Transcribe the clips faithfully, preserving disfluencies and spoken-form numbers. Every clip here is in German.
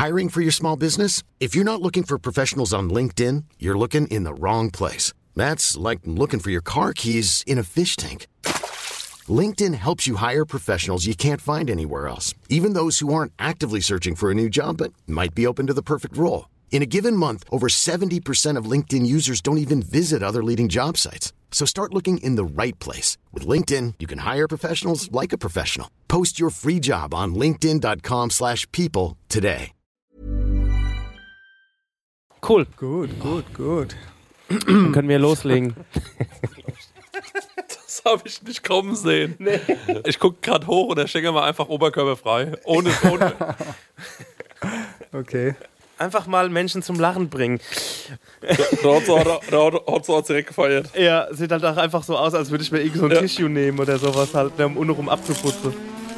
Hiring for your small business? If you're not looking for professionals on LinkedIn, you're looking in the wrong place. That's like looking for your car keys in a fish tank. LinkedIn helps you hire professionals you can't find anywhere else, even those who aren't actively searching for a new job but might be open to the perfect role. In a given month, over seventy percent of LinkedIn users don't even visit other leading job sites. So start looking in the right place. With LinkedIn, you can hire professionals like a professional. Post your free job on linkedin.com slash people today. Cool. Gut, gut, gut. Dann können wir loslegen. Das habe ich nicht kommen sehen. Nee. Ich gucke gerade hoch und der Schenker war einfach oberkörperfrei. Ohne, ohne. Okay. Einfach mal Menschen zum Lachen bringen. Da hat so auch direkt gefeiert. Ja, sieht halt auch einfach so aus, als würde ich mir irgend so ein Ja. Tissue nehmen oder sowas halt, um untenrum abzuputzen.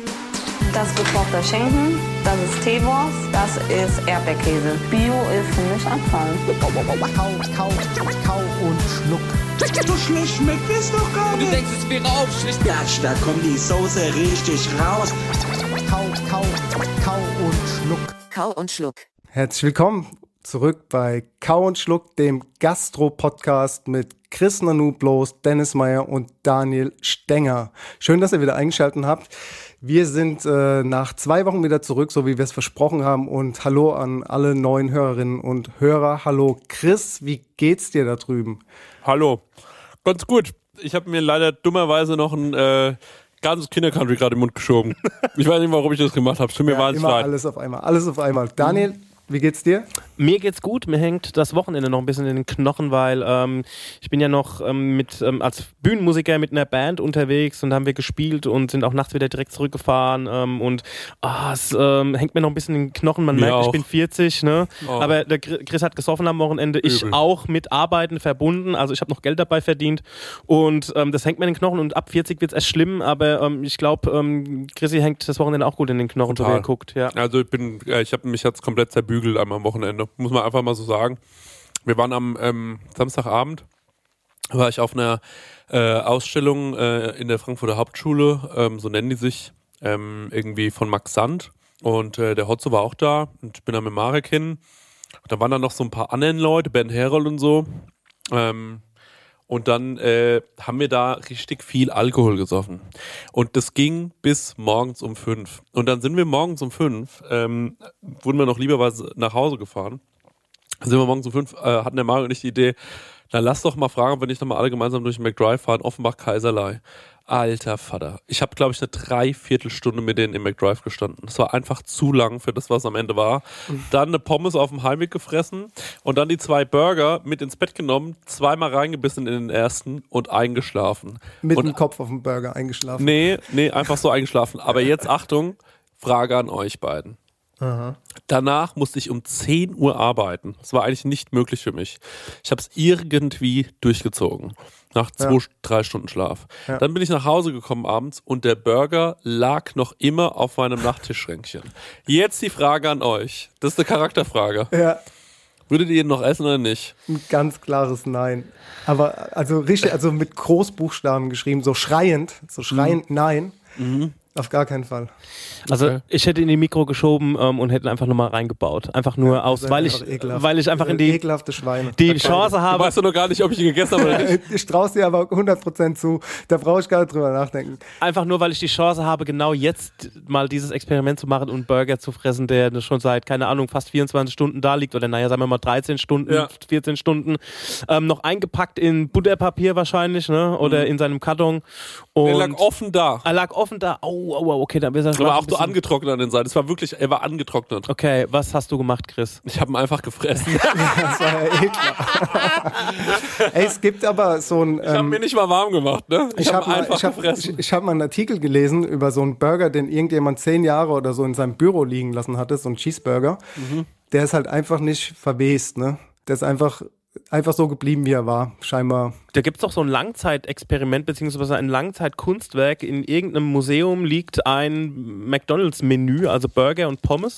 Das ist gekochter Schinken, das ist Teewurst, das ist Erdbeerkäse. Bio ist für mich Abfall. Kau, kau, kau und schluck. So schlecht schmeckt es doch gar nicht. Du denkst, es wäre aufschlicht. Ja, da kommt die Soße richtig raus. Kau, kau, kau und schluck. Kau und Schluck. Herzlich willkommen zurück bei Kau und Schluck, dem Gastro-Podcast mit Chris Nanoublos, Dennis Meyer und Daniel Stenger. Schön, dass ihr wieder eingeschaltet habt. Wir sind äh, nach zwei Wochen wieder zurück, so wie wir es versprochen haben. Und hallo an alle neuen Hörerinnen und Hörer. Hallo Chris, wie geht's dir da drüben? Hallo. Ganz gut. Ich habe mir leider dummerweise noch ein äh, ganzes Kindercountry gerade im Mund geschoben. Ich weiß nicht, warum ich das gemacht habe. Tut mir Ja, wahnsinnig immer leid. alles auf einmal, alles auf einmal. Daniel, wie geht's dir? Mir geht's gut, mir hängt das Wochenende noch ein bisschen in den Knochen, weil ähm, ich bin ja noch ähm, mit ähm, als Bühnenmusiker mit einer Band unterwegs und haben wir gespielt und sind auch nachts wieder direkt zurückgefahren ähm, und ah, es ähm, hängt mir noch ein bisschen in den Knochen, man Mir merkt, auch. ich bin vierzig, ne? Oh. Aber der Chris hat gesoffen am Wochenende, ich Übel. auch mit Arbeiten verbunden, also ich habe noch Geld dabei verdient und ähm, das hängt mir in den Knochen und ab vierzig wird's erst schlimm, aber ähm, ich glaube, ähm, Chrissy hängt das Wochenende auch gut in den Knochen, so wie Total. er guckt, ja. Also ich bin, äh, ich habe mich jetzt komplett zerbügelt einmal am Wochenende. Muss man einfach mal so sagen. Wir waren am ähm, Samstagabend, war ich auf einer äh, Ausstellung äh, in der Frankfurter Hauptschule, ähm, so nennen die sich, ähm, irgendwie von Max Sand. Und äh, der Hotzo war auch da und ich bin dann mit Marek hin. Da waren dann noch so ein paar anderen Leute, Ben Herold und so. Ähm, und dann äh, haben wir da richtig viel Alkohol gesoffen. Und das ging bis morgens um fünf. Und dann sind wir morgens um fünf, ähm, wurden wir noch lieberweise nach Hause gefahren. Dann sind wir morgens um fünf, äh, hatten der Mario und ich die Idee, dann lass doch mal fragen, wenn ich noch mal alle gemeinsam durch den McDrive fahren, Offenbach-Kaiserlei. Alter Vater. Ich habe, glaube ich, eine Dreiviertelstunde mit denen im McDrive gestanden. Das war einfach zu lang für das, was am Ende war. Dann eine Pommes auf dem Heimweg gefressen und dann die zwei Burger mit ins Bett genommen, zweimal reingebissen in den ersten und eingeschlafen. Mit und, dem Kopf auf dem Burger eingeschlafen. Nee, nee, einfach so eingeschlafen. Aber jetzt, Achtung, Frage an euch beiden. Aha. Danach musste ich um zehn Uhr arbeiten. Das war eigentlich nicht möglich für mich. Ich habe es irgendwie durchgezogen. Nach zwei, Ja. drei Stunden Schlaf. Ja. Dann bin ich nach Hause gekommen abends und der Burger lag noch immer auf meinem Nachttischschränkchen. Jetzt die Frage an euch. Das ist eine Charakterfrage. Ja, Würdet ihr ihn noch essen oder nicht? ein ganz klares Nein. Aber also richtig, also mit Großbuchstaben geschrieben, so schreiend, so schreiend Nein. Auf gar keinen Fall. Also Okay. ich hätte in die Mikro geschoben ähm, und hätte ihn einfach nochmal reingebaut. Einfach nur aus, Seid weil einfach ich, ekelhaft. weil ich einfach Ihr in die, ekelhafte Schweine. die Chance Du habe. weißt doch noch gar nicht, ob ich ihn gegessen habe oder nicht. Ich traue dir aber hundert Prozent zu. Da brauche ich gar nicht drüber nachdenken. Einfach nur, weil ich die Chance habe, genau jetzt mal dieses Experiment zu machen und einen Burger zu fressen, der schon seit, keine Ahnung, fast vierundzwanzig Stunden da liegt. Oder naja, sagen wir mal dreizehn Stunden, Ja. vierzehn Stunden. Ähm, noch eingepackt in Butterpapier wahrscheinlich, ne? Oder in seinem Karton. Und Der lag offen da. Er lag offen da. Au, au, au, okay, dann ist er Aber auch ein so bisschen- angetrocknet an den Seiten. Es war wirklich, er war angetrocknet. Okay, was hast du gemacht, Chris? Ich habe ihn einfach gefressen. Das war ja eklar. Ey, es gibt aber so ein. Ich habe Ähm, mir nicht mal warm gemacht, ne? ich hab habe ihn mal, einfach ich hab, gefressen. ich, ich hab mal einen Artikel gelesen über so einen Burger, den irgendjemand zehn Jahre oder so in seinem Büro liegen lassen hatte, so ein Cheeseburger. Mhm. Der ist halt einfach nicht verwest, ne? Der ist einfach, einfach so geblieben, wie er war, scheinbar. Da gibt es doch so ein Langzeitexperiment beziehungsweise ein Langzeitkunstwerk. In irgendeinem Museum liegt ein McDonalds-Menü, also Burger und Pommes.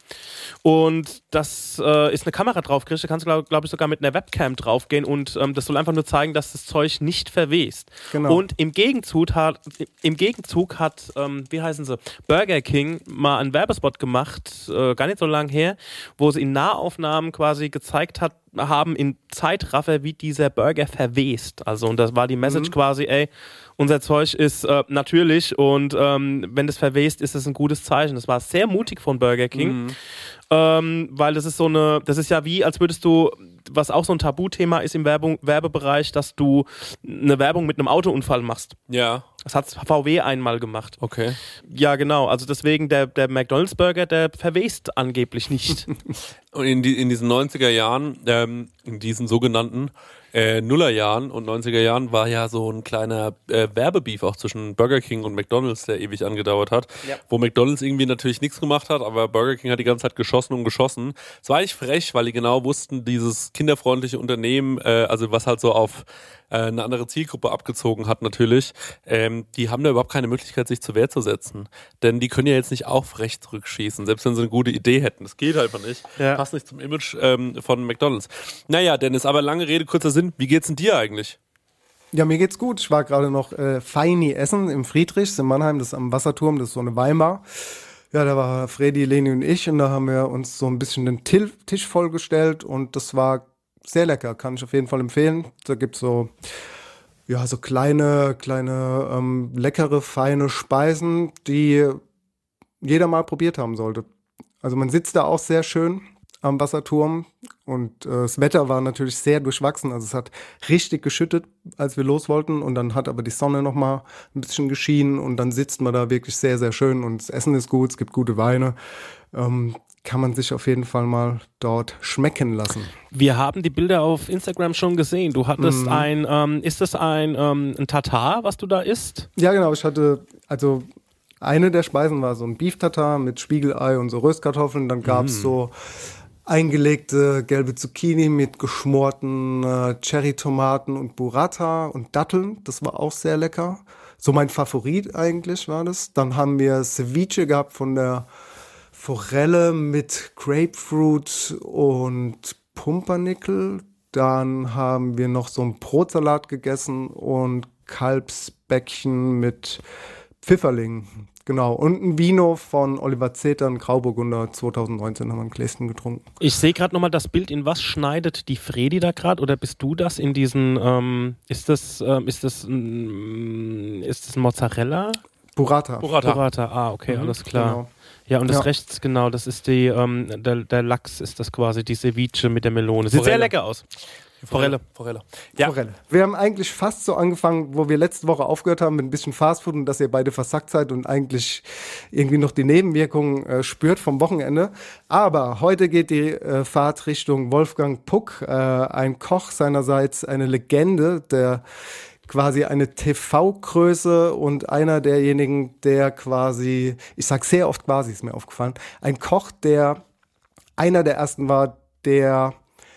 Und das äh, ist eine Kamera draufgerichtet, da kannst du, glaube glaub ich, sogar mit einer Webcam draufgehen und ähm, das soll einfach nur zeigen, dass das Zeug nicht verwest. Genau. Und im Gegenzug hat, im Gegenzug hat ähm, wie heißen sie, Burger King mal einen Werbespot gemacht, äh, gar nicht so lange her, wo sie in Nahaufnahmen quasi gezeigt hat, haben in Zeitraffer, wie dieser Burger verwest. Also, und das war die Message mhm. quasi, ey, unser Zeug ist äh, natürlich und ähm, wenn das verwest, ist das ein gutes Zeichen. Das war sehr mutig von Burger King, mhm. ähm, weil das ist so eine, das ist ja wie, als würdest du, was auch so ein Tabuthema ist im Werbung, Werbebereich, dass du eine Werbung mit einem Autounfall machst. Ja. Das hat V W einmal gemacht. Okay. Ja, genau. Also deswegen, der, der McDonald's-Burger, der verwest angeblich nicht. Und in, die, in diesen neunziger Jahren, ähm, in diesen sogenannten äh, Nullerjahren und neunziger Jahren war ja so ein kleiner äh, Werbebeef auch zwischen Burger King und McDonald's, der ewig angedauert hat. Ja. Wo McDonald's irgendwie natürlich nichts gemacht hat, aber Burger King hat die ganze Zeit geschossen und geschossen. Es war eigentlich frech, weil die genau wussten, dieses kinderfreundliche Unternehmen, äh, also was halt so auf äh, eine andere Zielgruppe abgezogen hat natürlich, ähm, die haben da überhaupt keine Möglichkeit, sich zur Wehr zu setzen. Denn die können ja jetzt nicht auch frech zurückschießen, selbst wenn sie eine gute Idee hätten. Das geht einfach nicht. Ja. Passt nicht zum Image ähm, von McDonald's. Naja, Dennis, aber lange Rede, kurzer Sinn. Wie geht's denn dir eigentlich? Ja, mir geht's gut. Ich war gerade noch äh, Feini essen im Friedrichs in Mannheim, das ist am Wasserturm, das ist so eine Weimar. Ja, da war Freddy, Leni und ich und da haben wir uns so ein bisschen den Til- Tisch vollgestellt und das war sehr lecker, kann ich auf jeden Fall empfehlen. Da gibt's so, ja, so kleine, kleine, ähm, leckere, feine Speisen, die jeder mal probiert haben sollte. Also man sitzt da auch sehr schön am Wasserturm und äh, das Wetter war natürlich sehr durchwachsen, also es hat richtig geschüttet, als wir los wollten und dann hat aber die Sonne noch mal ein bisschen geschienen und dann sitzt man da wirklich sehr, sehr schön und das Essen ist gut, es gibt gute Weine, ähm, kann man sich auf jeden Fall mal dort schmecken lassen. Wir haben die Bilder auf Instagram schon gesehen, du hattest mhm. ein, ähm, ist das ein, ähm, ein Tatar, was du da isst? Ja genau, ich hatte, also eine der Speisen war so ein Beef Tartar mit Spiegelei und so Röstkartoffeln, dann gab es mm. so eingelegte gelbe Zucchini mit geschmorten äh, Cherry-Tomaten und Burrata und Datteln. Das war auch sehr lecker. So mein Favorit eigentlich war das. Dann haben wir Ceviche gehabt von der Forelle mit Grapefruit und Pumpernickel. Dann haben wir noch so einen Brotsalat gegessen und Kalbsbäckchen mit Pfifferling. Genau, und ein Vino von Oliver Zeter, ein Grauburgunder, zwanzig neunzehn haben wir ein Gläschen getrunken. Ich sehe gerade nochmal das Bild, in was schneidet die Fredi da gerade, oder bist du das in diesen, ähm, ist das, ähm, ist das, ähm, ist das Mozzarella? Burrata. Burrata, Burrata. Ah, okay, mhm, alles klar. Genau. Ja, und das ja. rechts, genau, das ist die, ähm, der, der Lachs ist das quasi, die Ceviche mit der Melone. Sieht Forelle. Sehr lecker aus. Forelle. Forelle. Ja. Forelle. Wir haben eigentlich fast so angefangen, wo wir letzte Woche aufgehört haben mit ein bisschen Fastfood und dass ihr beide versackt seid und eigentlich irgendwie noch die Nebenwirkungen äh, spürt vom Wochenende. Aber heute geht die äh, Fahrt Richtung Wolfgang Puck, äh, ein Koch seinerseits, eine Legende, der quasi eine T V-Größe und einer derjenigen, der quasi, ich sag sehr oft quasi, ist mir aufgefallen, ein Koch, der einer der ersten war, der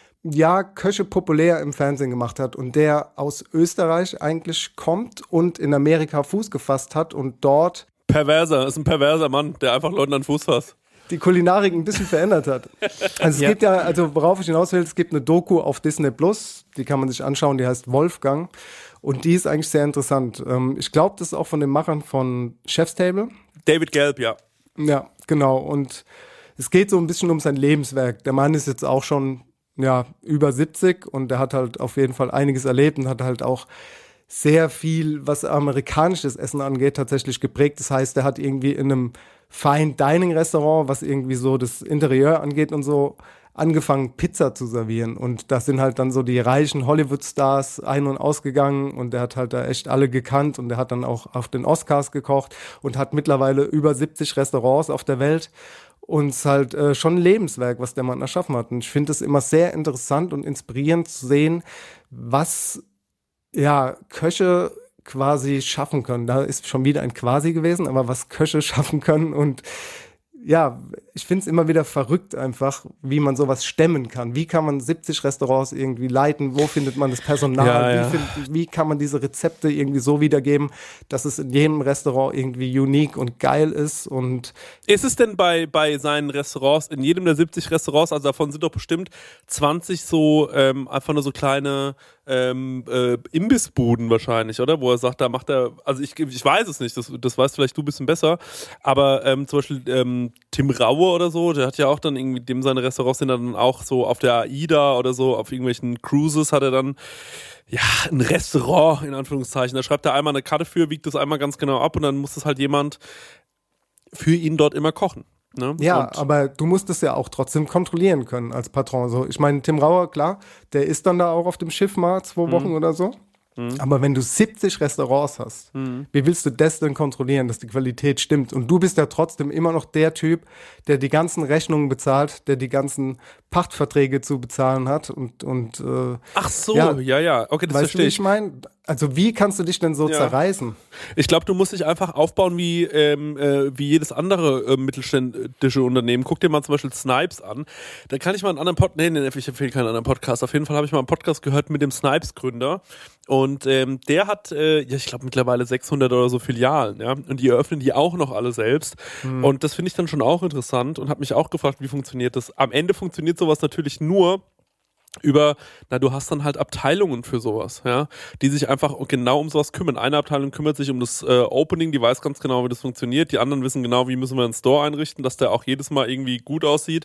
ja, Köche populär im Fernsehen gemacht hat und der aus Österreich eigentlich kommt und in Amerika Fuß gefasst hat und dort Perverser, ist ein perverser Mann, der einfach Leuten an den Fuß fasst. Die Kulinarik ein bisschen verändert hat. Also es ja. gibt ja, also worauf ich hinaus will, es gibt eine Doku auf Disney Plus, die kann man sich anschauen, die heißt Wolfgang und die ist eigentlich sehr interessant. Ich glaube, das ist auch von den Machern von Chef's Table. David Gelb, ja. Ja, genau, und es geht so ein bisschen um sein Lebenswerk. Der Mann ist jetzt auch schon ja, über siebzig und der hat halt auf jeden Fall einiges erlebt und hat halt auch sehr viel, was amerikanisches Essen angeht, tatsächlich geprägt. Das heißt, er hat irgendwie in einem Fine-Dining-Restaurant, was irgendwie so das Interieur angeht und so, angefangen, Pizza zu servieren. Und das sind halt dann so die reichen Hollywood-Stars ein- und ausgegangen und der hat halt da echt alle gekannt und der hat dann auch auf den Oscars gekocht und hat mittlerweile über siebzig Restaurants auf der Welt. Und es ist halt äh, schon ein Lebenswerk, was der Mann erschaffen hat. Und ich finde es immer sehr interessant und inspirierend zu sehen, was ja Köche quasi schaffen können. Da ist schon wieder ein Quasi gewesen, aber was Köche schaffen können und ja, ich finde es immer wieder verrückt einfach, wie man sowas stemmen kann. Wie kann man siebzig Restaurants irgendwie leiten? Wo findet man das Personal? Ja, ja. Wie, find, wie kann man diese Rezepte irgendwie so wiedergeben, dass es in jedem Restaurant irgendwie unique und geil ist? Und ist es denn bei, bei seinen Restaurants, in jedem der siebzig Restaurants, also davon sind doch bestimmt zwanzig so ähm, einfach nur so kleine ähm, äh, Imbissbuden wahrscheinlich, oder? Wo er sagt, da macht er, also ich, ich weiß es nicht, das, das weißt vielleicht du ein bisschen besser, aber ähm, zum Beispiel ähm, Tim Raue oder so, der hat ja auch dann irgendwie, dem seine Restaurants sind dann auch so auf der AIDA oder so, auf irgendwelchen Cruises hat er dann ja, ein Restaurant, in Anführungszeichen. Da schreibt er einmal eine Karte für, wiegt das einmal ganz genau ab und dann muss das halt jemand für ihn dort immer kochen. Ne? Ja, und aber du musst es ja auch trotzdem kontrollieren können als Patron. So, ich meine, Tim Rauer, klar, der ist dann da auch auf dem Schiff mal zwei Wochen Mhm. oder so. Mhm. Aber wenn du siebzig Restaurants hast, Mhm. wie willst du das denn kontrollieren, dass die Qualität stimmt? Und du bist ja trotzdem immer noch der Typ, der die ganzen Rechnungen bezahlt, der die ganzen Pachtverträge zu bezahlen hat und, und äh, Ach so, ja, ja, ja, okay, das weißt du, verstehe wie ich. ich meine? Also wie kannst du dich denn so Ja. zerreißen? Ich glaube, du musst dich einfach aufbauen wie, ähm, äh, wie jedes andere äh, mittelständische Unternehmen. Guck dir mal zum Beispiel Snipes an. Da kann ich mal einen anderen Podcast, nee, nee, ich empfehle keinen anderen Podcast. Auf jeden Fall habe ich mal einen Podcast gehört mit dem Snipes-Gründer. Und ähm, der hat, äh, ja, ich glaube mittlerweile sechshundert oder so Filialen, ja. Und die eröffnen die auch noch alle selbst. Hm. Und das finde ich dann schon auch interessant und habe mich auch gefragt, wie funktioniert das? Am Ende funktioniert sowas natürlich nur über, na, du hast dann halt Abteilungen für sowas, ja, die sich einfach genau um sowas kümmern. Eine Abteilung kümmert sich um das äh, Opening, die weiß ganz genau, wie das funktioniert. Die anderen wissen genau, wie müssen wir einen Store einrichten, dass der auch jedes Mal irgendwie gut aussieht.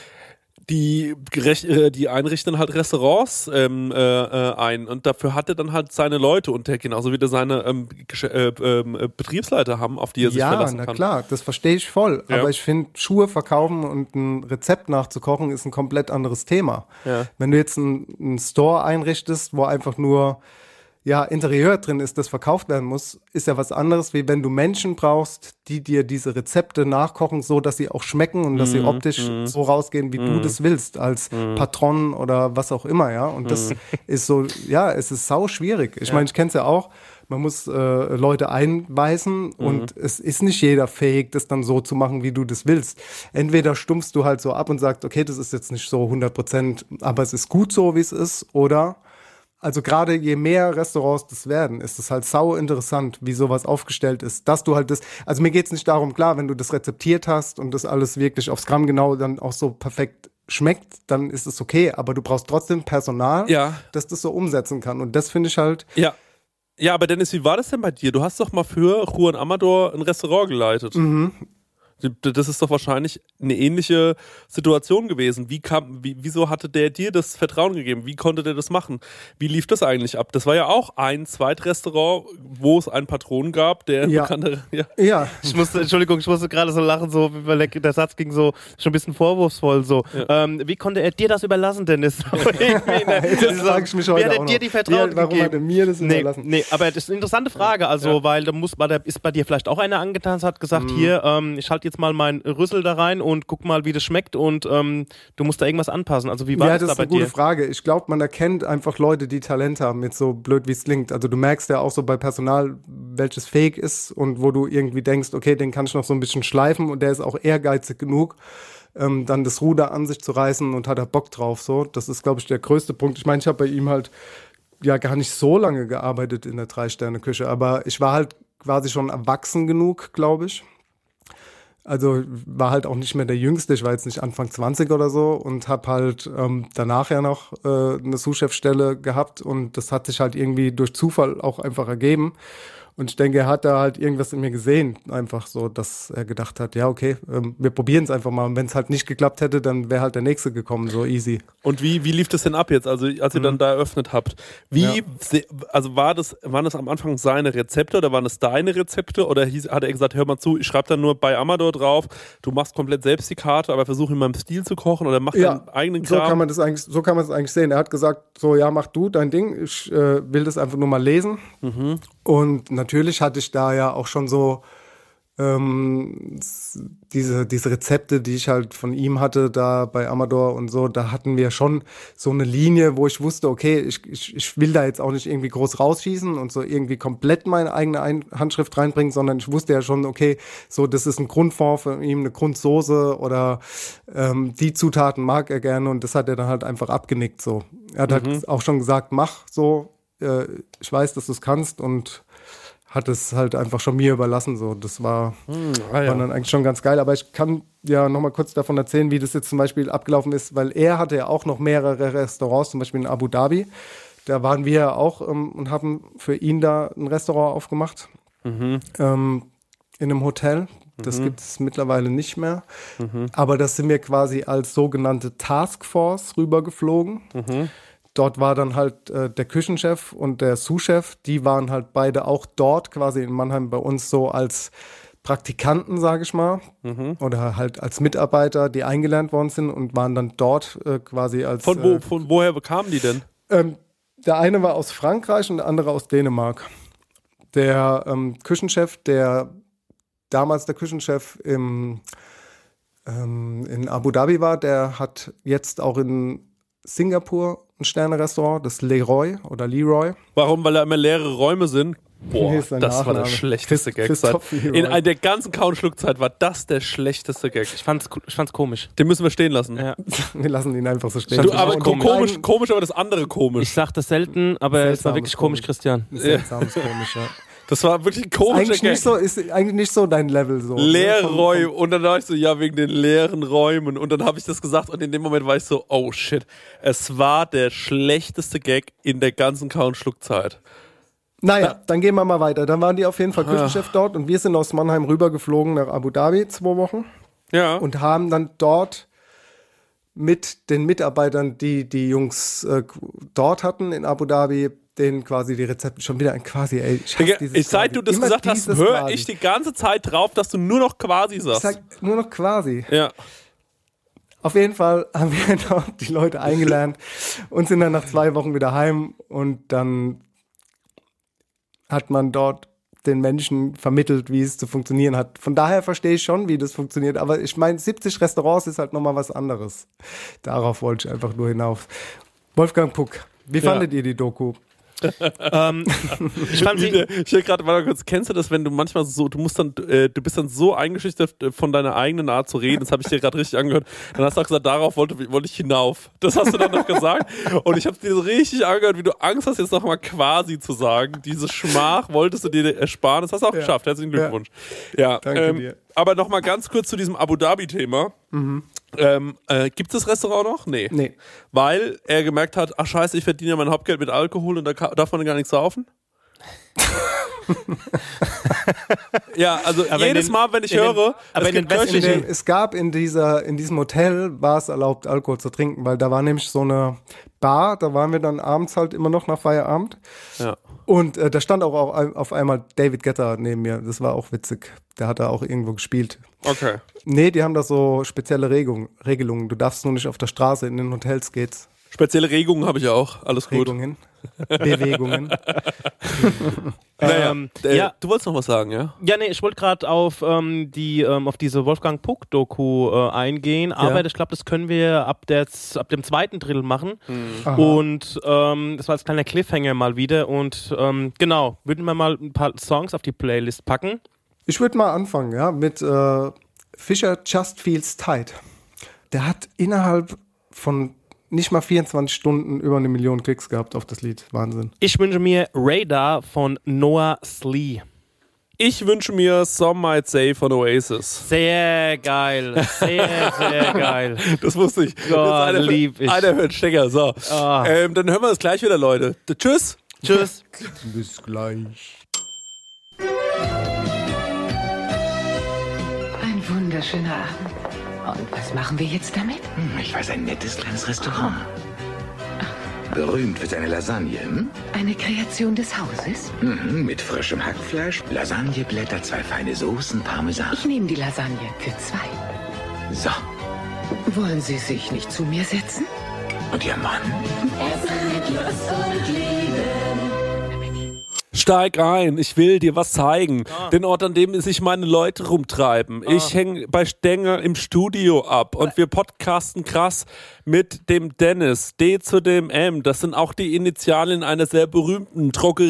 Die, gerech- äh, die einrichten halt Restaurants ähm, äh, äh, ein und dafür hat er dann halt seine Leute und der genauso wie der seine ähm, Gesch- äh, äh, Betriebsleiter haben, auf die er sich Ja, verlassen na kann. klar, das verstehe ich voll. Ja. Aber ich finde, Schuhe verkaufen und ein Rezept nachzukochen ist ein komplett anderes Thema. Ja. Wenn du jetzt einen, einen Store einrichtest, wo einfach nur ja, Interieur drin ist, das verkauft werden muss, ist ja was anderes, wie wenn du Menschen brauchst, die dir diese Rezepte nachkochen, so dass sie auch schmecken und dass sie Mhm, optisch mhm. so rausgehen, wie du Mhm. das willst, als Mhm. Patron oder was auch immer, ja. Und das Mhm. ist so, ja, es ist sau schwierig. Ich Ja. meine, ich kenne es ja auch. Man muss äh, Leute einweisen und es ist nicht jeder fähig, das dann so zu machen, wie du das willst. Entweder stumpfst du halt so ab und sagst, okay, das ist jetzt nicht so hundert Prozent, aber es ist gut so, wie es ist, oder also gerade je mehr Restaurants das werden, ist es halt sau interessant, wie sowas aufgestellt ist, dass du halt das, also mir geht's nicht darum, klar, wenn du das rezeptiert hast und das alles wirklich aufs Gramm genau dann auch so perfekt schmeckt, dann ist es okay, aber du brauchst trotzdem Personal, Ja. das das so umsetzen kann und das finde ich halt, Ja. Ja, aber Dennis, wie war das denn bei dir? Du hast doch mal für Juan Amador ein Restaurant geleitet. mhm. Das ist doch wahrscheinlich eine ähnliche Situation gewesen. Wie kam, wie, wieso hatte der dir das Vertrauen gegeben? Wie konnte der das machen? Wie lief das eigentlich ab? Das war ja auch ein Zweitrestaurant, wo es einen Patron gab, der Ja. bekannte. Ja. ja, Ich musste, Entschuldigung, ich musste gerade so lachen, so, weil der, der Satz ging so schon ein bisschen vorwurfsvoll. So. Ja. Ähm, wie konnte er dir das überlassen, Dennis? das frage ich mich Wer heute hat auch er noch. dir die Vertrauen Ja, warum gegeben? hat er mir das Nee, überlassen? nee, aber das ist eine interessante Frage, also, Ja. weil da muss, bei der, ist bei dir vielleicht auch einer angetan, hat gesagt, Mhm. hier, ähm, ich halte jetzt mal meinen Rüssel da rein und guck mal, wie das schmeckt und ähm, du musst da irgendwas anpassen. Also wie war Ja, das, das da ist bei eine gute dir? Frage. Ich glaube, man erkennt einfach Leute, die Talent haben, jetzt so blöd wie es klingt. Also du merkst ja auch so bei Personal, welches fähig ist und wo du irgendwie denkst, okay, den kann ich noch so ein bisschen schleifen und der ist auch ehrgeizig genug, ähm, dann das Ruder an sich zu reißen und hat da Bock drauf. So, das ist, glaube ich, der größte Punkt. Ich meine, ich habe bei ihm halt ja gar nicht so lange gearbeitet in der Drei-Sterne-Küche, aber ich war halt quasi schon erwachsen genug, glaube ich. Also war halt auch nicht mehr der Jüngste, ich war jetzt nicht Anfang zwanzig oder so und habe halt ähm, danach ja noch äh, eine Sous-Chef-Stelle gehabt und das hat sich halt irgendwie durch Zufall auch einfach ergeben. Und ich denke, er hat da halt irgendwas in mir gesehen, einfach so, dass er gedacht hat, ja okay, ähm, wir probieren es einfach mal. Und wenn es halt nicht geklappt hätte, dann wäre halt der Nächste gekommen, so easy. Und wie, wie lief das denn ab jetzt, also als ihr dann da eröffnet habt? Wie, Ja. se- also war das, waren das am Anfang seine Rezepte oder waren es deine Rezepte oder hieß, hat er gesagt, hör mal zu, ich schreibe dann nur bei Amador drauf, du machst komplett selbst die Karte, aber versuch in meinem Stil zu kochen oder mach Ja, deinen eigenen So Kram? kann man das eigentlich, so kann man es eigentlich sehen. Er hat gesagt, so ja, mach du dein Ding, ich äh, will das einfach nur mal lesen. Mhm. Und natürlich hatte ich da ja auch schon so, ähm, diese, diese Rezepte, die ich halt von ihm hatte, da bei Amador und so, da hatten wir schon so eine Linie, wo ich wusste, okay, ich, ich, ich will da jetzt auch nicht irgendwie groß rausschießen und so irgendwie komplett meine eigene Ein- Handschrift reinbringen, sondern ich wusste ja schon, okay, so, das ist ein Grundfond für ihn, eine Grundsoße oder ähm, die Zutaten mag er gerne und das hat er dann halt einfach abgenickt, so. Er hat Mhm. halt auch schon gesagt, mach so, äh, ich weiß, dass du es kannst und hat es halt einfach schon mir überlassen. So. Das war, Hm, ah, ja. war dann eigentlich schon ganz geil. Aber ich kann ja noch mal kurz davon erzählen, wie das jetzt zum Beispiel abgelaufen ist, weil er hatte ja auch noch mehrere Restaurants, zum Beispiel in Abu Dhabi. Da waren wir ja auch ähm, und haben für ihn da ein Restaurant aufgemacht. Mhm. Ähm, in einem Hotel. Das Mhm. gibt es mittlerweile nicht mehr. Mhm. Aber das sind wir quasi als sogenannte Taskforce rübergeflogen. Mhm. Dort war dann halt äh, der Küchenchef und der Sous-Chef, die waren halt beide auch dort quasi in Mannheim bei uns so als Praktikanten, sage ich mal, Mhm. oder halt als Mitarbeiter, die eingelernt worden sind und waren dann dort äh, quasi als... Von, wo, äh, von woher bekamen die denn? ähm, der eine war aus Frankreich und der andere aus Dänemark. Der ähm, Küchenchef, der damals der Küchenchef im, ähm, in Abu Dhabi war, der hat jetzt auch in Singapur ein Sterne-Restaurant, das Leroy oder Leroy. Warum? Weil da immer leere Räume sind? Boah, Hier ist sein das war der Nachname. schlechteste Christ- Gag. Christoph Seit, Leroy. in ein- der ganzen Kauen-Schluck-Zeit war das der schlechteste Gag. Ich fand's, ich fand's komisch. Den müssen wir stehen lassen. Ja. Wir lassen ihn einfach so stehen. Du, Das aber ist ko- auch komisch, Ein komisch, aber das andere komisch. Ich sag das selten, aber es war Seltsames wirklich komisch, komisch. Christian. Seltsames komisch, ja. Das war wirklich ein komischer Eigentlich Gag. nicht, so, ist eigentlich nicht so dein Level. So, Leere ne? Vom- Räume. Und dann war ich so, ja, wegen den leeren Räumen. Und dann habe ich das gesagt und in dem Moment war ich so, oh shit. Es war der schlechteste Gag in der ganzen Kauen-Schluck-Zeit. Naja, dann gehen wir mal weiter. Dann waren die auf jeden Fall Küchenchef dort und wir sind aus Mannheim rübergeflogen nach Abu Dhabi, zwei Wochen. Ja. Und haben dann dort mit den Mitarbeitern, die die Jungs äh, dort hatten in Abu Dhabi, denen quasi die Rezepte schon wieder ein quasi, ey, ich hasse Digga, dieses ich, seit quasi. du das Immer gesagt hast, dieses höre quasi. ich die ganze Zeit drauf, dass du nur noch quasi Ich sagst. sag nur noch quasi. Ja. Auf jeden Fall haben wir dort die Leute eingelernt und sind dann nach zwei Wochen wieder heim und dann hat man dort den Menschen vermittelt, wie es zu funktionieren hat. Von daher verstehe ich schon, wie das funktioniert, aber ich meine, siebzig Restaurants ist halt nochmal was anderes. Darauf wollte ich einfach nur hinauf. Wolfgang Puck, wie Ja. fandet ihr die Doku? ähm, ich fand sie, Ich höre gerade mal kurz, kennst du das, wenn du manchmal so, du musst dann, äh, du bist dann so eingeschüchtert von deiner eigenen Art zu reden, das habe ich dir gerade richtig angehört, dann hast du auch gesagt, darauf wollte, wollte ich hinauf. Das hast du dann noch gesagt und ich habe dir so richtig angehört, wie du Angst hast, jetzt noch mal quasi zu sagen. Diese Schmach wolltest du dir ersparen, das hast du auch Ja. geschafft, herzlichen Glückwunsch. Ja, Danke ähm, dir. aber noch mal ganz kurz zu diesem Abu Dhabi-Thema. Ähm, äh, gibt es das Restaurant noch? Nee. Nee. Weil er gemerkt hat, ach scheiße, ich verdiene ja mein Hauptgeld mit Alkohol und da ka- darf man gar nichts saufen? Ja, also Aber in jedes den- Mal, wenn ich in den- höre, aber es in den gibt In westlichen- Köche, dem, es gab in, dieser, in diesem Hotel, war es erlaubt, Alkohol zu trinken, weil da war nämlich so eine Bar, da waren wir dann abends halt immer noch nach Feierabend. ja. Und äh, da stand auch, auch auf einmal David Guetta neben mir. Das war auch witzig. Der hat da auch irgendwo gespielt. Okay. Nee, die haben da so spezielle Regung, Regelungen. Du darfst nur nicht auf der Straße, in den Hotels geht's. Spezielle Regungen habe ich auch, alles gut. Regungen, Bewegungen. Naja, Ähm, äh, ja. Du wolltest noch was sagen, ja? Ja, nee, ich wollte gerade auf ähm, die ähm, auf diese Wolfgang Puck-Doku äh, eingehen, aber ich glaube, das können wir ab, der, ab dem zweiten Drittel machen. Aha. Und ähm, das war als kleiner Cliffhanger mal wieder. Und ähm, genau, würden wir mal ein paar Songs auf die Playlist packen. Ich würde mal anfangen, ja, mit äh, Fisher Just Feels Tight. Der hat innerhalb von nicht mal vierundzwanzig Stunden über eine Million Klicks gehabt auf das Lied. Wahnsinn. Ich wünsche mir Radar von Noah Slee. Ich wünsche mir Some Might Say von Oasis. Sehr geil, sehr, sehr geil. Das wusste ich. Oh, Jetzt einer, lieb ich. einer hört Stecker. So. Ah. Ähm, dann hören wir das gleich wieder, Leute. Tschüss. Tschüss. Bis gleich. Ein wunderschöner Abend. Und was machen wir jetzt damit? Hm, ich weiß, ein nettes kleines Restaurant. Berühmt für seine Lasagne, hm? Eine Kreation des Hauses? Mhm, mit frischem Hackfleisch, Lasagneblätter, zwei feine Soßen, Parmesan. Ich nehme die Lasagne für zwei. So, Wollen Sie sich nicht zu mir setzen? und Ihr Mann? Steig ein, ich will dir was zeigen. Ah. Den Ort, an dem sich meine Leute rumtreiben. Ah. Ich hänge bei Stenger im Studio ab und wir podcasten krass mit dem Dennis. D zu dem M. Das sind auch die Initialien einer sehr berühmten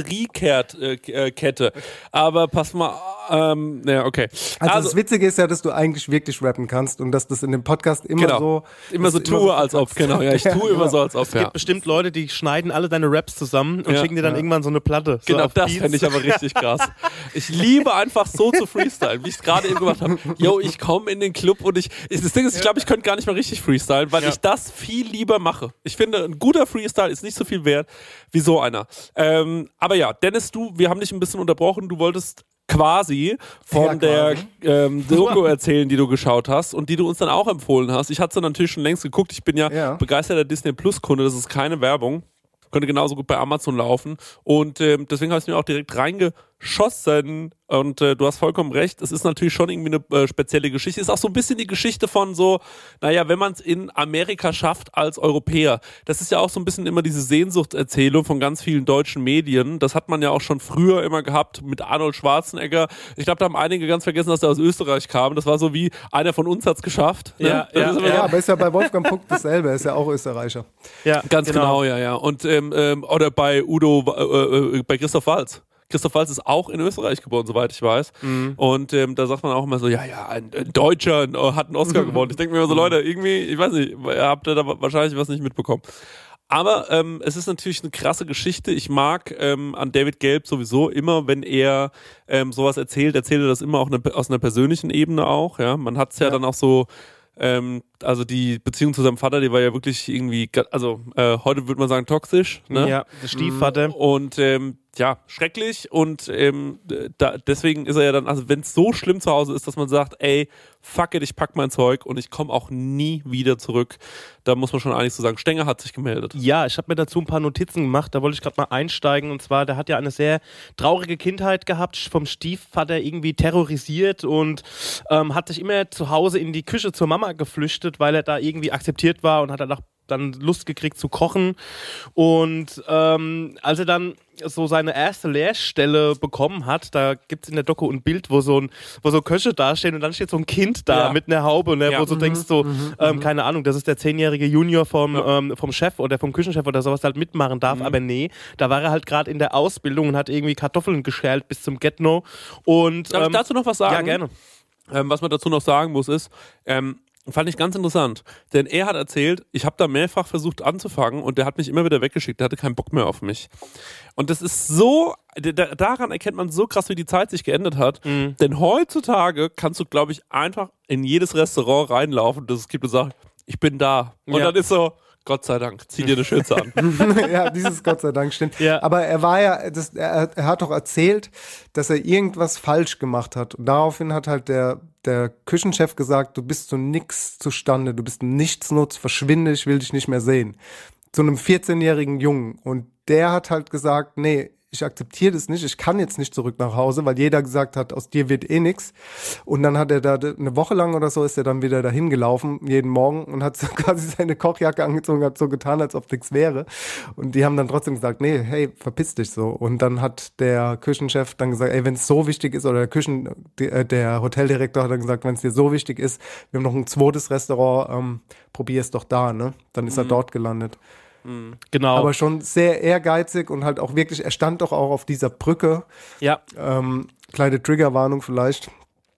Drogeriekette. Aber pass mal, ähm, ja, okay. Also, also das Witzige ist ja, dass du eigentlich wirklich rappen kannst und dass das in dem Podcast immer genau. so... Immer so tue, immer so als ob, genau. Ja, ich tue ja, immer so, als ob. Es gibt ja. bestimmt Leute, die schneiden alle deine Raps zusammen und ja, schicken dir dann ja. irgendwann so eine Platte. So genau, das fände ich aber richtig krass. Ich liebe einfach so zu freestylen, wie ich es gerade eben gemacht habe. Yo, ich komme in den Club und ich... Das Ding ist, ich glaube, ich könnte gar nicht mehr richtig freestylen, weil ja. ich das viel lieber mache. Ich finde, ein guter Freestyle ist nicht so viel wert wie so einer. Ähm, aber ja, Dennis, du, wir haben dich ein bisschen unterbrochen. Du wolltest quasi von ja, quasi. der ähm, Doku erzählen, die du geschaut hast und die du uns dann auch empfohlen hast. Ich hatte sie natürlich schon längst geguckt. Ich bin ja, ja. begeisterter Disney-Plus-Kunde. Das ist keine Werbung. Könnte genauso gut bei Amazon laufen. Und ähm, deswegen habe ich mir auch direkt reingeschossen. Und äh, du hast vollkommen recht. Es ist natürlich schon irgendwie eine äh, spezielle Geschichte. Ist auch so ein bisschen die Geschichte von so, naja, wenn man es in Amerika schafft als Europäer. Das ist ja auch so ein bisschen immer diese Sehnsuchtserzählung von ganz vielen deutschen Medien. Das hat man ja auch schon früher immer gehabt mit Arnold Schwarzenegger. Ich glaube, da haben einige ganz vergessen, dass er aus Österreich kam. Das war so wie, einer von uns hat es geschafft. Ne? Ja, ja, ja, ja, aber ist ja bei Wolfgang Puck dasselbe. Er ist ja auch Österreicher. Ja, ganz genau, genau ja, ja. Und ähm, ähm, oder bei Udo, äh, äh, bei Christoph Waltz. Christoph Waltz ist auch in Österreich geboren, soweit ich weiß. Mhm. Und ähm, da sagt man auch immer so, ja, ja, ein, ein Deutscher ein, hat einen Oscar gewonnen. Ich denke mir immer so, Leute, irgendwie, ich weiß nicht, ihr habt da wahrscheinlich was nicht mitbekommen. Aber ähm, es ist natürlich eine krasse Geschichte. Ich mag ähm, an David Gelb sowieso immer, wenn er ähm, sowas erzählt, erzählt er das immer auch eine, aus einer persönlichen Ebene auch. Ja, man hat es ja, ja dann auch so... Ähm, also die Beziehung zu seinem Vater, die war ja wirklich irgendwie, also äh, heute würde man sagen toxisch, ne? Ja, der Stiefvater. Und ähm, ja, schrecklich und ähm, da, deswegen ist er ja dann, also wenn es so schlimm zu Hause ist, dass man sagt, ey, fuck it, ich pack mein Zeug und ich komme auch nie wieder zurück, da muss man schon einiges zu sagen. Stenger hat sich gemeldet. Ja, ich habe mir dazu ein paar Notizen gemacht, da wollte ich gerade mal einsteigen und zwar, der hat ja eine sehr traurige Kindheit gehabt, vom Stiefvater irgendwie terrorisiert und ähm, hat sich immer zu Hause in die Küche zur Mama geflüchtet, weil er da irgendwie akzeptiert war und hat dann auch dann Lust gekriegt zu kochen und ähm, als er dann so seine erste Lehrstelle bekommen hat, da gibt es in der Doku ein Bild, wo so ein, wo so Köche dastehen und dann steht so ein Kind da ja. mit einer Haube, ne, ja. wo du mhm, denkst so, mhm, ähm, keine Ahnung, das ist der zehnjährige Junior vom, ja. ähm, vom Chef oder vom Küchenchef oder sowas, der halt mitmachen darf, mhm. aber nee, da war er halt gerade in der Ausbildung und hat irgendwie Kartoffeln geschält bis zum Get-No und Darf ähm, ich dazu noch was sagen? Ja, gerne. Ähm, was man dazu noch sagen muss ist, ähm, fand ich ganz interessant, denn er hat erzählt, ich habe da mehrfach versucht anzufangen und der hat mich immer wieder weggeschickt, der hatte keinen Bock mehr auf mich. Und das ist so, da, daran erkennt man so krass, wie die Zeit sich geändert hat, mhm. denn heutzutage kannst du, glaube ich, einfach in jedes Restaurant reinlaufen, das es gibt und sagen, ich bin da. Und ja. dann ist so, Gott sei Dank, zieh dir eine Schürze an. Ja, dieses Gott sei Dank stimmt. Ja. Aber er war ja, das, er, er hat doch erzählt, dass er irgendwas falsch gemacht hat. Und daraufhin hat halt der, der Küchenchef gesagt, du bist zu nix zustande, du bist ein Nichtsnutz, verschwinde, ich will dich nicht mehr sehen. Zu einem vierzehnjährigen Jungen. Und der hat halt gesagt, nee, ich akzeptiere das nicht, ich kann jetzt nicht zurück nach Hause, weil jeder gesagt hat, aus dir wird eh nix. Und dann hat er da eine Woche lang oder so, ist er dann wieder dahin gelaufen, jeden Morgen und hat so quasi seine Kochjacke angezogen, hat so getan, als ob nichts wäre. Und die haben dann trotzdem gesagt, nee, hey, verpiss dich so. Und dann hat der Küchenchef dann gesagt, ey, wenn es so wichtig ist, oder der Küchen, der Hoteldirektor hat dann gesagt, wenn es dir so wichtig ist, wir haben noch ein zweites Restaurant, ähm, probier es doch da, ne? Dann ist mhm. er dort gelandet. Genau. Aber schon sehr ehrgeizig und halt auch wirklich, er stand doch auch auf dieser Brücke. Ja. Ähm, kleine Triggerwarnung vielleicht.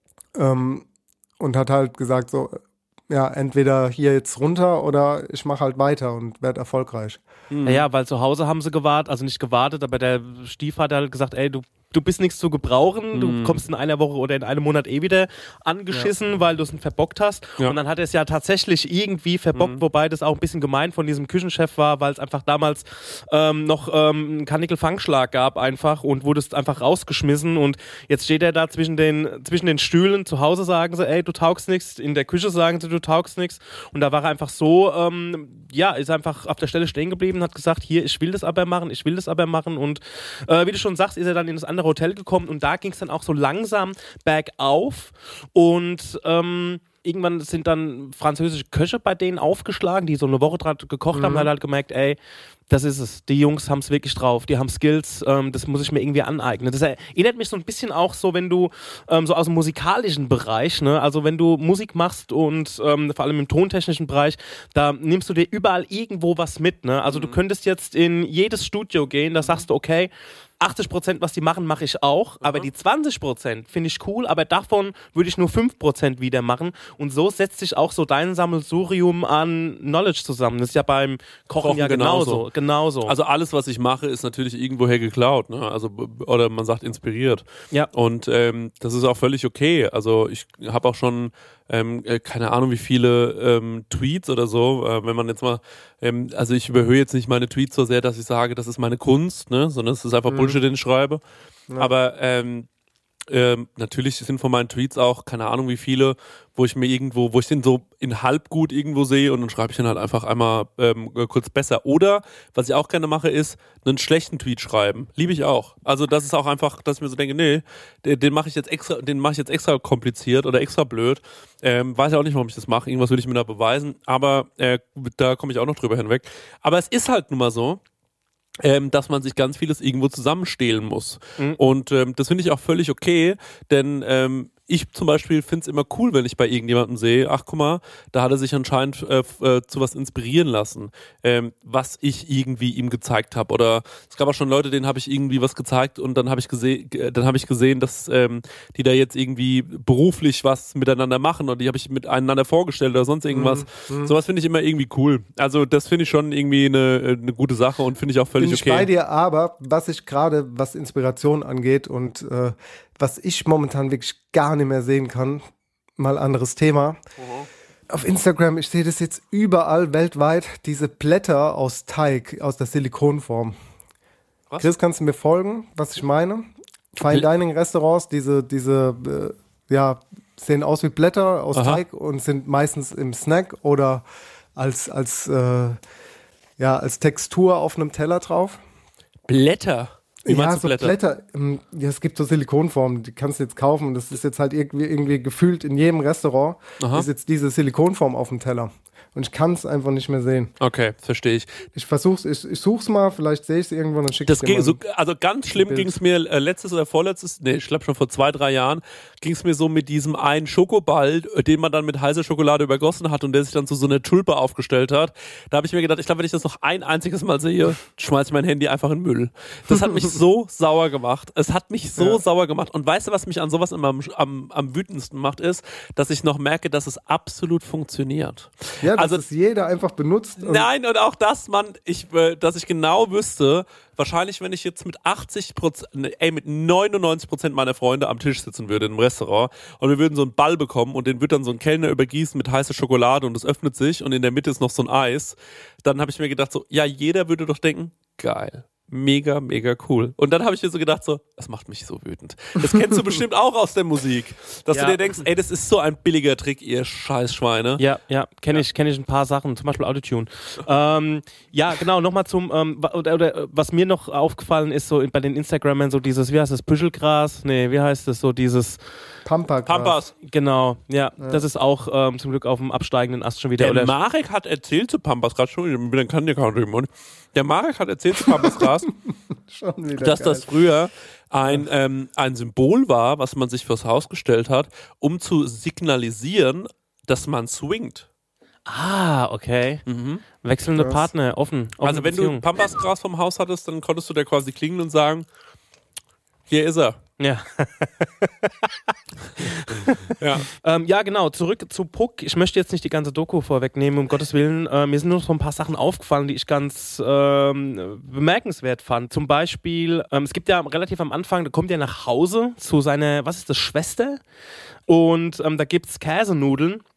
Ähm, und hat halt gesagt so, ja, entweder hier jetzt runter oder ich mache halt weiter und werde erfolgreich. Mhm. Ja, weil zu Hause haben sie gewartet, also nicht gewartet, aber der Stiefvater hat halt gesagt, ey, du Du bist nichts zu gebrauchen, du mm. kommst in einer Woche oder in einem Monat eh wieder angeschissen, ja. weil du es verbockt hast. Ja. Und dann hat er es ja tatsächlich irgendwie verbockt, mm. wobei das auch ein bisschen gemein von diesem Küchenchef war, weil es einfach damals ähm, noch ähm, einen Karnickel-Fangschlag gab einfach und wurde es einfach rausgeschmissen. Und jetzt steht er da zwischen den, zwischen den Stühlen. Zu Hause sagen sie, ey, du taugst nichts. In der Küche sagen sie, du taugst nichts. Und da war er einfach so, ähm, ja, ist einfach auf der Stelle stehen geblieben, hat gesagt, hier, ich will das aber machen, ich will das aber machen. Und äh, wie du schon sagst, ist er dann in das andere Hotel gekommen und da ging es dann auch so langsam bergauf und ähm, irgendwann sind dann französische Köche bei denen aufgeschlagen, die so eine Woche dran gekocht mhm. haben, und haben halt gemerkt, ey, das ist es. Die Jungs haben es wirklich drauf. Die haben Skills. Ähm, das muss ich mir irgendwie aneignen. Das erinnert mich so ein bisschen auch so, wenn du ähm, so aus dem musikalischen Bereich, ne, also wenn du Musik machst und ähm, vor allem im tontechnischen Bereich, da nimmst du dir überall irgendwo was mit. Ne? Also mhm. du könntest jetzt in jedes Studio gehen, da sagst du, okay, achtzig Prozent, was die machen, mache ich auch, aber die zwanzig Prozent finde ich cool, aber davon würde ich nur fünf Prozent wieder machen, und so setzt sich auch so dein Sammelsurium an Knowledge zusammen. Das ist ja beim Kochen, Kochen ja genauso. genauso. Also alles, was ich mache, ist natürlich irgendwoher geklaut, ne? Also, oder man sagt inspiriert. Ja. Und ähm, das ist auch völlig okay. Also ich habe auch schon Ähm, äh, keine Ahnung, wie viele ähm, Tweets oder so, äh, wenn man jetzt mal, ähm, also ich überhöhe jetzt nicht meine Tweets so sehr, dass ich sage, das ist meine Kunst, ne, sondern es ist einfach mhm. Bullshit, den ich schreibe. Ja. Aber ähm, ähm, natürlich sind von meinen Tweets auch, keine Ahnung wie viele, wo ich mir irgendwo, wo ich den so in halbgut irgendwo sehe, und dann schreibe ich den halt einfach einmal ähm, kurz besser. Oder, was ich auch gerne mache, ist einen schlechten Tweet schreiben. Liebe ich auch. Also das ist auch einfach, dass ich mir so denke, nee, den, den mache ich jetzt extra, den mache ich jetzt extra kompliziert oder extra blöd. Ähm, weiß ja auch nicht, warum ich das mache. Irgendwas will ich mir da beweisen. Aber äh, da komme ich auch noch drüber hinweg. Aber es ist halt nun mal so, Ähm, dass man sich ganz vieles irgendwo zusammenstehlen muss. Mhm. Und ähm, das finde ich auch völlig okay, denn ähm, ich zum Beispiel finde es immer cool, wenn ich bei irgendjemandem sehe, ach guck mal, da hat er sich anscheinend äh, äh, zu was inspirieren lassen, ähm, was ich irgendwie ihm gezeigt habe. Oder es gab auch schon Leute, denen habe ich irgendwie was gezeigt, und dann habe ich gesehen, dann habe ich gesehen, dass ähm, die da jetzt irgendwie beruflich was miteinander machen, oder die habe ich miteinander vorgestellt oder sonst irgendwas. Mhm. Sowas finde ich immer irgendwie cool. Also das finde ich schon irgendwie eine, eine gute Sache und finde ich auch völlig Bin ich okay. bei dir, aber was ich gerade, was Inspiration angeht und äh, was ich momentan wirklich gar nicht mehr sehen kann, mal anderes Thema. Mhm. Auf Instagram, ich sehe das jetzt überall weltweit, diese Blätter aus Teig, aus der Silikonform. Was? Chris, kannst du mir folgen, was ich meine? Fine Dining Restaurants, diese, diese, äh, ja, sehen aus wie Blätter aus Aha. Teig und sind meistens im Snack oder als, als, äh, ja, als Textur auf einem Teller drauf. Blätter? Wie ja, so Blätter? Blätter ähm, ja, es gibt so Silikonformen, die kannst du jetzt kaufen. Das ist jetzt halt irgendwie, irgendwie gefühlt in jedem Restaurant Aha. ist jetzt diese Silikonform auf dem Teller. Und ich kann es einfach nicht mehr sehen. Okay, verstehe ich. Ich versuch's, ich, ich such's mal, vielleicht sehe ich es irgendwann und schicke es dir mal. So, also ganz schlimm ging es mir äh, letztes oder vorletztes, nee, ich glaube schon vor zwei, drei Jahren, ging es mir so mit diesem einen Schokoball, den man dann mit heißer Schokolade übergossen hat und der sich dann zu so einer Tulpe aufgestellt hat. Da habe ich mir gedacht, ich glaube, wenn ich das noch ein einziges Mal sehe, schmeiße ich mein Handy einfach in den Müll. Das hat mich so sauer gemacht. Es hat mich so ja. sauer gemacht. Und weißt du, was mich an sowas immer am, am, am wütendsten macht, ist, dass ich noch merke, dass es absolut funktioniert. Ja, dass also, es jeder einfach benutzt. Und nein, und auch das, Mann, ich, äh, dass ich genau wüsste, wahrscheinlich, wenn ich jetzt mit achtzig Prozent, ey, mit neunundneunzig Prozent meiner Freunde am Tisch sitzen würde in einem Restaurant und wir würden so einen Ball bekommen und den wird dann so ein Kellner übergießen mit heißer Schokolade und es öffnet sich und in der Mitte ist noch so ein Eis, dann habe ich mir gedacht so, ja, jeder würde doch denken, geil. Mega, mega cool. Und dann habe ich mir so gedacht, so, das macht mich so wütend. Das kennst du bestimmt auch aus der Musik. Dass ja. du dir denkst, ey, das ist so ein billiger Trick, ihr Scheißschweine. Ja, ja, kenne ich, kenn ich ein paar Sachen, zum Beispiel Autotune. ähm, ja, genau, nochmal zum, ähm, oder, oder was mir noch aufgefallen ist, so bei den Instagramern, so dieses, wie heißt das, Büschelgras? Nee, wie heißt das, so dieses Pampa-Gras. Pampas. Genau, ja, ja. Das ist auch ähm, zum Glück auf dem absteigenden Ast schon wieder. Der oder Marek hat erzählt zu Pampas, gerade schon, ich bin ein Kandidat drüben. Der Marek hat erzählt zu Pampas Gras, dass geil. das früher ein, ähm, ein Symbol war, was man sich fürs Haus gestellt hat, um zu signalisieren, dass man swingt. Ah, okay. Mhm. Wechselnde Krass. Partner, offen. Also wenn Beziehung. du Pampas Gras vom Haus hattest, dann konntest du da quasi klingeln und sagen, hier ist er. Ja. ja. Ähm, ja, genau. Zurück zu Puck. Ich möchte jetzt nicht die ganze Doku vorwegnehmen, um Gottes Willen. Äh, mir sind nur so ein paar Sachen aufgefallen, die ich ganz ähm, bemerkenswert fand. Zum Beispiel, ähm, es gibt ja relativ am Anfang, da kommt er nach Hause zu seiner, was ist das, Schwester? Und ähm, da gibt es Käsenudeln.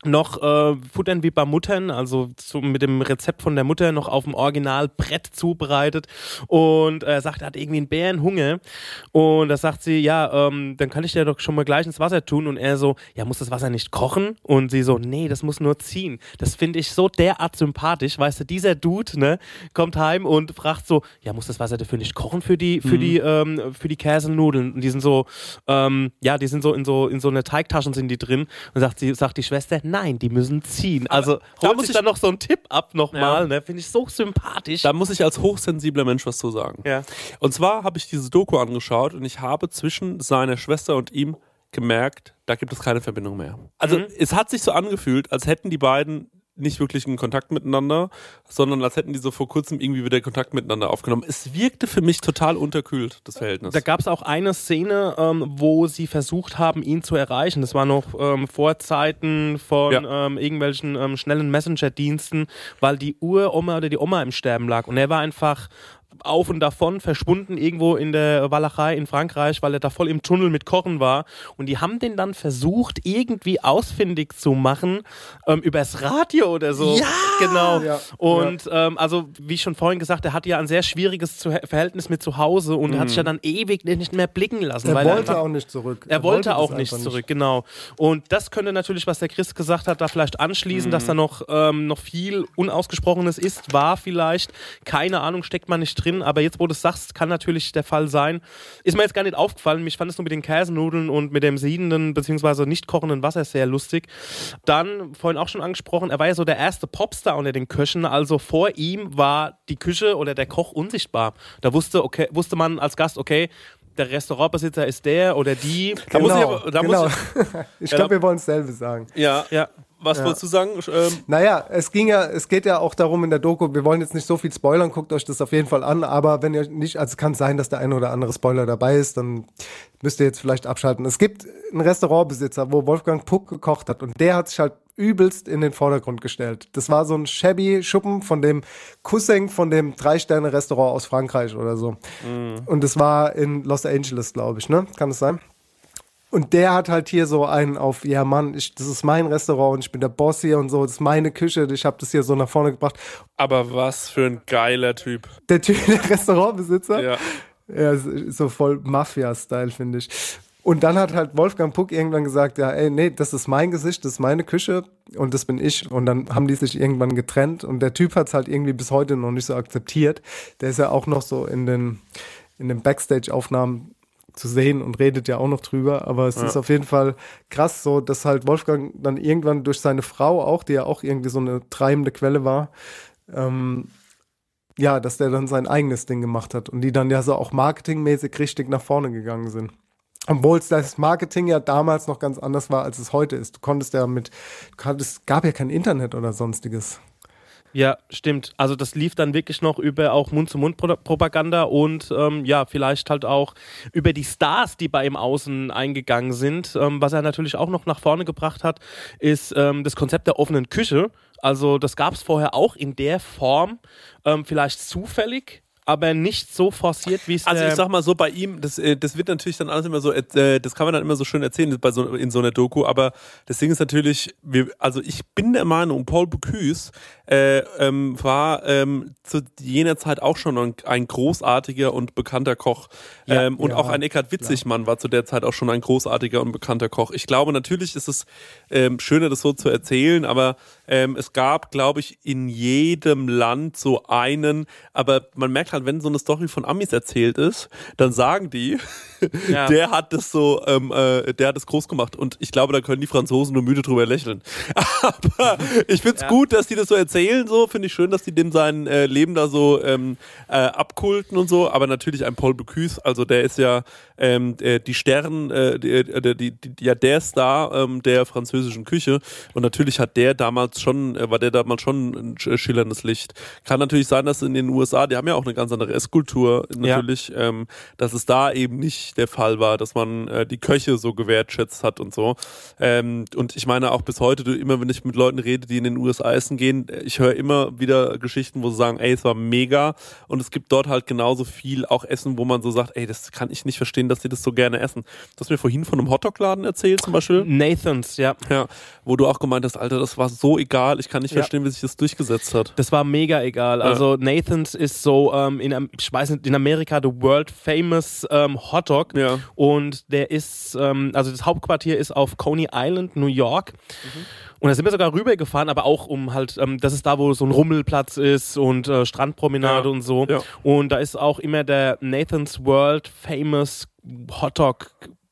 noch äh, futtern wie bei Muttern, also so mit dem Rezept von der Mutter noch auf dem Originalbrett zubereitet und er äh, sagt, er hat irgendwie einen Bärenhunger und da sagt sie, ja, ähm, dann kann ich dir doch schon mal gleich ins Wasser tun und er so, ja, muss das Wasser nicht kochen? Und sie so, nee, das muss nur ziehen. Das finde ich so derart sympathisch, weißt du, dieser Dude, ne, kommt heim und fragt so, ja, muss das Wasser dafür nicht kochen für die, für mhm. die, ähm, für die Käsenudeln? Und die sind so, ähm, ja, die sind so in so in so eine Teigtaschen sind die drin und sagt sie, sagt die Schwester, nein, die müssen ziehen. Also da holt muss sich ich dann noch so einen Tipp ab nochmal, ja. ne? Finde ich so sympathisch. Da muss ich als hochsensibler Mensch was zu sagen. Ja. Und zwar habe ich diese Doku angeschaut und ich habe zwischen seiner Schwester und ihm gemerkt, da gibt es keine Verbindung mehr. Also mhm. es hat sich so angefühlt, als hätten die beiden nicht wirklich einen Kontakt miteinander, sondern als hätten die so vor kurzem irgendwie wieder Kontakt miteinander aufgenommen. Es wirkte für mich total unterkühlt, das Verhältnis. Da gab es auch eine Szene, ähm, wo sie versucht haben, ihn zu erreichen. Das war noch ähm, vor Zeiten von ja. ähm, irgendwelchen ähm, schnellen Messenger-Diensten, weil die Uroma oder die Oma im Sterben lag. Und er war einfach auf und davon, verschwunden irgendwo in der Walachei in Frankreich, weil er da voll im Tunnel mit Kochen war. Und die haben den dann versucht, irgendwie ausfindig zu machen, ähm, übers Radio oder so. Ja! Genau. Ja. Und ja. Ähm, also, wie ich schon vorhin gesagt, er hatte ja ein sehr schwieriges zu- Verhältnis mit zu Hause und mhm. hat sich ja dann ewig nicht mehr blicken lassen. Er weil wollte er einfach, auch nicht zurück. Er, er wollte, wollte auch nicht nicht zurück, genau. Und das könnte natürlich, was der Chris gesagt hat, da vielleicht anschließen, mhm. dass da noch, ähm, noch viel Unausgesprochenes ist, war vielleicht, keine Ahnung, steckt man nicht drin, aber jetzt, wo du es sagst, kann natürlich der Fall sein. Ist mir jetzt gar nicht aufgefallen. Mich fand es nur mit den Käsenudeln und mit dem siedenden bzw. nicht kochenden Wasser sehr lustig. Dann, vorhin auch schon angesprochen, er war ja so der erste Popstar unter den Köchen. Also vor ihm war die Küche oder der Koch unsichtbar. Da wusste, okay, wusste man als Gast, okay, der Restaurantbesitzer ist der oder die. Genau, Da muss ich aber, da genau. muss ich, ich glaube, wir wollen dasselbe sagen. Ja, ja. Was ja. wolltest du sagen? Ähm, naja, es ging ja, es geht ja auch darum in der Doku, wir wollen jetzt nicht so viel spoilern, guckt euch das auf jeden Fall an, aber wenn ihr nicht, also kann sein, dass der eine oder andere Spoiler dabei ist, dann müsst ihr jetzt vielleicht abschalten. Es gibt einen Restaurantbesitzer, wo Wolfgang Puck gekocht hat und der hat sich halt übelst in den Vordergrund gestellt. Das war so ein shabby Schuppen von dem Cousin von dem Drei-Sterne-Restaurant aus Frankreich oder so. Mhm. Und das war in Los Angeles, glaube ich, ne? Kann es sein? Und der hat halt hier so einen auf, ja Mann, ich, das ist mein Restaurant und ich bin der Boss hier und so, das ist meine Küche, ich habe das hier so nach vorne gebracht. Aber was für ein geiler Typ. Der Typ, der Restaurantbesitzer? Ja. Ja, so voll Mafia-Style, finde ich. Und dann hat halt Wolfgang Puck irgendwann gesagt, ja, ey, nee, das ist mein Gesicht, das ist meine Küche und das bin ich. Und dann haben die sich irgendwann getrennt und der Typ hat es halt irgendwie bis heute noch nicht so akzeptiert. Der ist ja auch noch so in den, in den Backstage-Aufnahmen zu sehen und redet ja auch noch drüber, aber es ja. ist auf jeden Fall krass so, dass halt Wolfgang dann irgendwann durch seine Frau auch, die ja auch irgendwie so eine treibende Quelle war, ähm, ja, dass der dann sein eigenes Ding gemacht hat und die dann ja so auch marketingmäßig richtig nach vorne gegangen sind. Obwohl das Marketing ja damals noch ganz anders war, als es heute ist. Du konntest ja mit, es gab ja kein Internet oder sonstiges. Ja, stimmt. Also das lief dann wirklich noch über auch Mund-zu-Mund-Propaganda und ähm, ja, vielleicht halt auch über die Stars, die bei ihm außen eingegangen sind. Ähm, was er natürlich auch noch nach vorne gebracht hat, ist ähm, das Konzept der offenen Küche. Also das gab es vorher auch in der Form, ähm, vielleicht zufällig, aber nicht so forciert, wie es Also ich sag mal so, bei ihm, das, das wird natürlich dann alles immer so, äh, das kann man dann immer so schön erzählen bei so, in so einer Doku, aber das Ding ist natürlich, wir, also ich bin der Meinung, Paul Bocuse äh, ähm, war ähm, zu jener Zeit auch schon ein, ein großartiger und bekannter Koch. Ja, ähm, und ja, auch ein Eckhard Witzigmann war zu der Zeit auch schon ein großartiger und bekannter Koch. Ich glaube, natürlich ist es ähm, schöner, das so zu erzählen, aber ähm, es gab, glaube ich, in jedem Land so einen, aber man merkt halt, wenn so eine Story von Amis erzählt ist, dann sagen die, ja. der hat das so, ähm, äh, der hat das groß gemacht und ich glaube, da können die Franzosen nur müde drüber lächeln. Aber ich finde es ja. gut, dass die das so erzählen, so finde ich schön, dass die dem sein äh, Leben da so ähm, äh, abkulten und so, aber natürlich ein Paul Bocuse, also der ist ja ähm, der, die Stern, äh, die, die, die, ja der Star ähm, der französischen Küche und natürlich hat der damals schon, äh, war der damals schon ein schillerndes Licht. Kann natürlich sein, dass in den U S A, die haben ja auch eine ganz andere Esskultur natürlich, ja. ähm, dass es da eben nicht der Fall war, dass man äh, die Köche so gewertschätzt hat und so. Ähm, und ich meine auch bis heute, du, immer wenn ich mit Leuten rede, die in den U S A essen gehen, ich höre immer wieder Geschichten, wo sie sagen, ey, es war mega und es gibt dort halt genauso viel auch Essen, wo man so sagt, ey, das kann ich nicht verstehen, dass die das so gerne essen. Du hast mir vorhin von einem Hotdog-Laden erzählt zum Beispiel. Nathans, ja. Ja, wo du auch gemeint hast, Alter, das war so egal, ich kann nicht ja. verstehen, wie sich das durchgesetzt hat. Das war mega egal. Ja. Also Nathans ist so, ähm, in, ich weiß nicht, in Amerika the world famous ähm, Hotdog ja. und der ist, ähm, also das Hauptquartier ist auf Coney Island, New York. Mhm. Und da sind wir sogar rübergefahren, aber auch um halt, ähm, das ist da, wo so ein Rummelplatz ist und äh, Strandpromenade ja. und so. Ja. Und da ist auch immer der Nathans World Famous Hotdog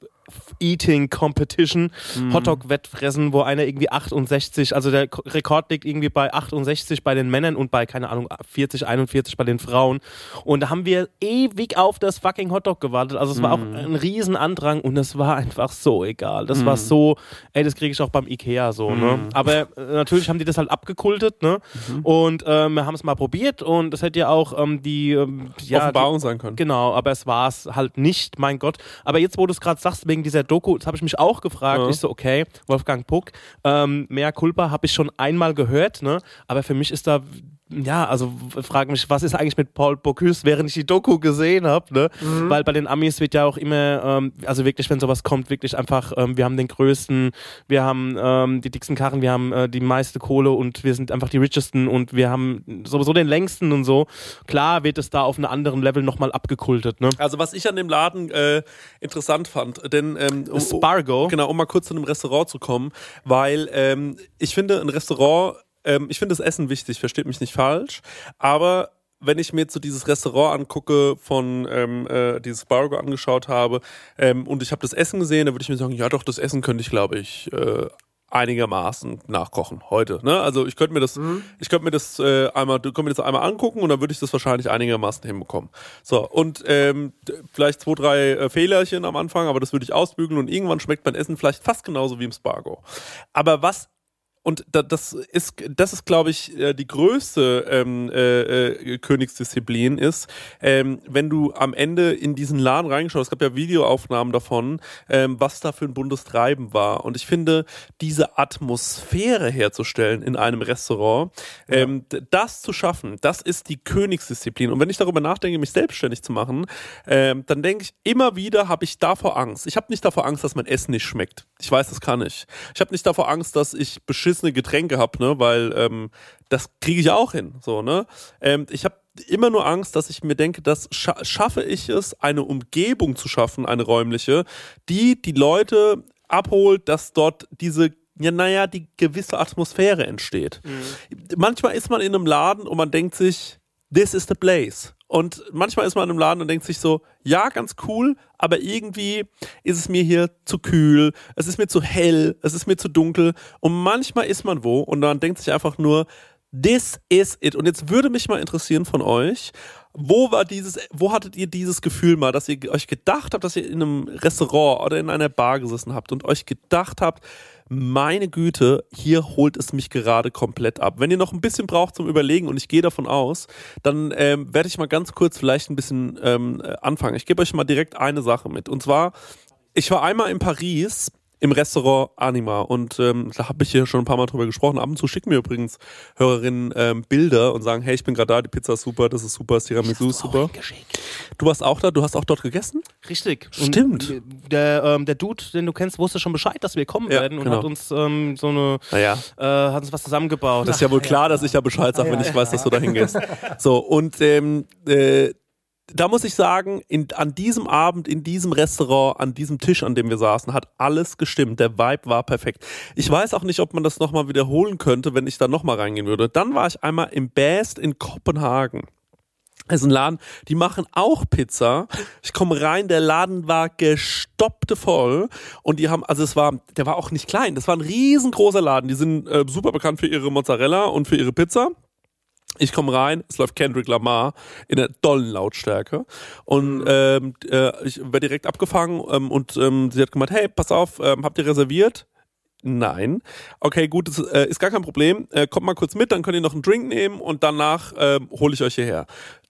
Eating Competition, mhm. Hotdog-Wettfressen, wo einer irgendwie achtundsechzig, also der Rekord liegt irgendwie bei achtundsechzig bei den Männern und bei, keine Ahnung, vierzig, einundvierzig bei den Frauen. Und da haben wir ewig auf das fucking Hotdog gewartet. Also es mhm. war auch ein riesen Andrang und es war einfach so egal. Das mhm. war so, ey, das kriege ich auch beim Ikea so, mhm. ne? Aber äh, natürlich haben die das halt abgekultet, ne? Mhm. Und äh, wir haben es mal probiert und das hätte ja auch ähm, die ähm, ja, Offenbarung die, sein können. Genau, aber es war es halt nicht, mein Gott. Aber jetzt, wo du es gerade sagst, wegen dieser Doku, das habe ich mich auch gefragt. Ja. Ich so, okay, Wolfgang Puck, ähm, Mea Culpa habe ich schon einmal gehört, ne? Aber für mich ist da, ja, also frage mich, was ist eigentlich mit Paul Bocuse, während ich die Doku gesehen habe, ne? Mhm. Weil bei den Amis wird ja auch immer, ähm, also wirklich, wenn sowas kommt, wirklich einfach, ähm, wir haben den größten, wir haben ähm, die dicksten Karren, wir haben äh, die meiste Kohle und wir sind einfach die richesten und wir haben sowieso den längsten und so. Klar wird es da auf einem anderen Level nochmal abgekultet, ne? Also was ich an dem Laden äh, interessant fand, denn ähm, um, Spargo. Genau, um mal kurz zu einem Restaurant zu kommen, weil ähm, ich finde, ein Restaurant, ähm, ich finde das Essen wichtig, versteht mich nicht falsch, aber wenn ich mir jetzt so dieses Restaurant angucke, von ähm, äh, dieses Spargo angeschaut habe ähm, und ich habe das Essen gesehen, dann würde ich mir sagen, ja doch, das Essen könnte ich, glaube ich, äh, einigermaßen nachkochen heute. Ne? Also ich könnte mir das, mhm. ich könnte mir das äh, einmal, du könntest mir das einmal angucken und dann würde ich das wahrscheinlich einigermaßen hinbekommen. So, und ähm, vielleicht zwei, drei äh, Fehlerchen am Anfang, aber das würde ich ausbügeln und irgendwann schmeckt mein Essen vielleicht fast genauso wie im Spargo. Aber was Und da, das ist, das ist, glaube ich, die größte ähm, äh, Königsdisziplin ist, ähm, wenn du am Ende in diesen Laden reingeschaut hast, es gab ja Videoaufnahmen davon, ähm, was da für ein buntes Treiben war. Und ich finde, diese Atmosphäre herzustellen in einem Restaurant, ähm, ja. das zu schaffen, das ist die Königsdisziplin. Und wenn ich darüber nachdenke, mich selbstständig zu machen, ähm, dann denke ich, immer wieder habe ich davor Angst. Ich habe nicht davor Angst, dass mein Essen nicht schmeckt. Ich weiß, das kann ich. Ich habe nicht davor Angst, dass ich beschissene Getränke habe, ne, weil ähm, das kriege ich auch hin, so, ne. Ähm, ich habe immer nur Angst, dass ich mir denke, das scha- schaffe ich es, eine Umgebung zu schaffen, eine räumliche, die die Leute abholt, dass dort diese ja, naja, die gewisse Atmosphäre entsteht. Mhm. Manchmal ist man in einem Laden und man denkt sich, this is the place. Und manchmal ist man in einem Laden und denkt sich so, ja, ganz cool, aber irgendwie ist es mir hier zu kühl, es ist mir zu hell, es ist mir zu dunkel. Und manchmal ist man wo und dann denkt sich einfach nur, this is it. Und jetzt würde mich mal interessieren von euch, wo war dieses, wo hattet ihr dieses Gefühl mal, dass ihr euch gedacht habt, dass ihr in einem Restaurant oder in einer Bar gesessen habt und euch gedacht habt, meine Güte, hier holt es mich gerade komplett ab. Wenn ihr noch ein bisschen braucht zum Überlegen und ich gehe davon aus, dann ähm, werde ich mal ganz kurz vielleicht ein bisschen ähm, anfangen. Ich gebe euch mal direkt eine Sache mit. Und zwar, ich war einmal in Paris im Restaurant Anima und ähm, da habe ich hier schon ein paar Mal drüber gesprochen. Ab und zu schicken mir übrigens Hörerinnen ähm, Bilder und sagen, hey, ich bin gerade da, die Pizza ist super, das ist super, das Tiramisu ist super. Du warst auch da, du hast auch dort gegessen? Richtig. Stimmt. Und der, ähm, der Dude, den du kennst, wusste schon Bescheid, dass wir kommen ja, werden und genau. hat uns ähm, so eine, naja. äh, hat uns was zusammengebaut. Das ist ja wohl klar, dass ich ja Bescheid sage, wenn ich weiß, dass du da hingehst. So, und ähm, äh, da muss ich sagen, in, an diesem Abend, in diesem Restaurant, an diesem Tisch, an dem wir saßen, hat alles gestimmt. Der Vibe war perfekt. Ich weiß auch nicht, ob man das nochmal wiederholen könnte, wenn ich da nochmal reingehen würde. Dann war ich einmal im Best in Kopenhagen. Das ist ein Laden, die machen auch Pizza. Ich komme rein, der Laden war gestoppt voll und die haben, also es war, der war auch nicht klein, das war ein riesengroßer Laden. Die sind äh, super bekannt für ihre Mozzarella und für ihre Pizza. Ich komme rein, es läuft Kendrick Lamar in der dollen Lautstärke und ähm, äh, ich werde direkt abgefangen ähm, und ähm, sie hat gemeint, hey, pass auf, ähm, habt ihr reserviert? Nein. Okay, gut, das äh, ist gar kein Problem. Äh, kommt mal kurz mit, dann könnt ihr noch einen Drink nehmen und danach äh, hole ich euch hierher.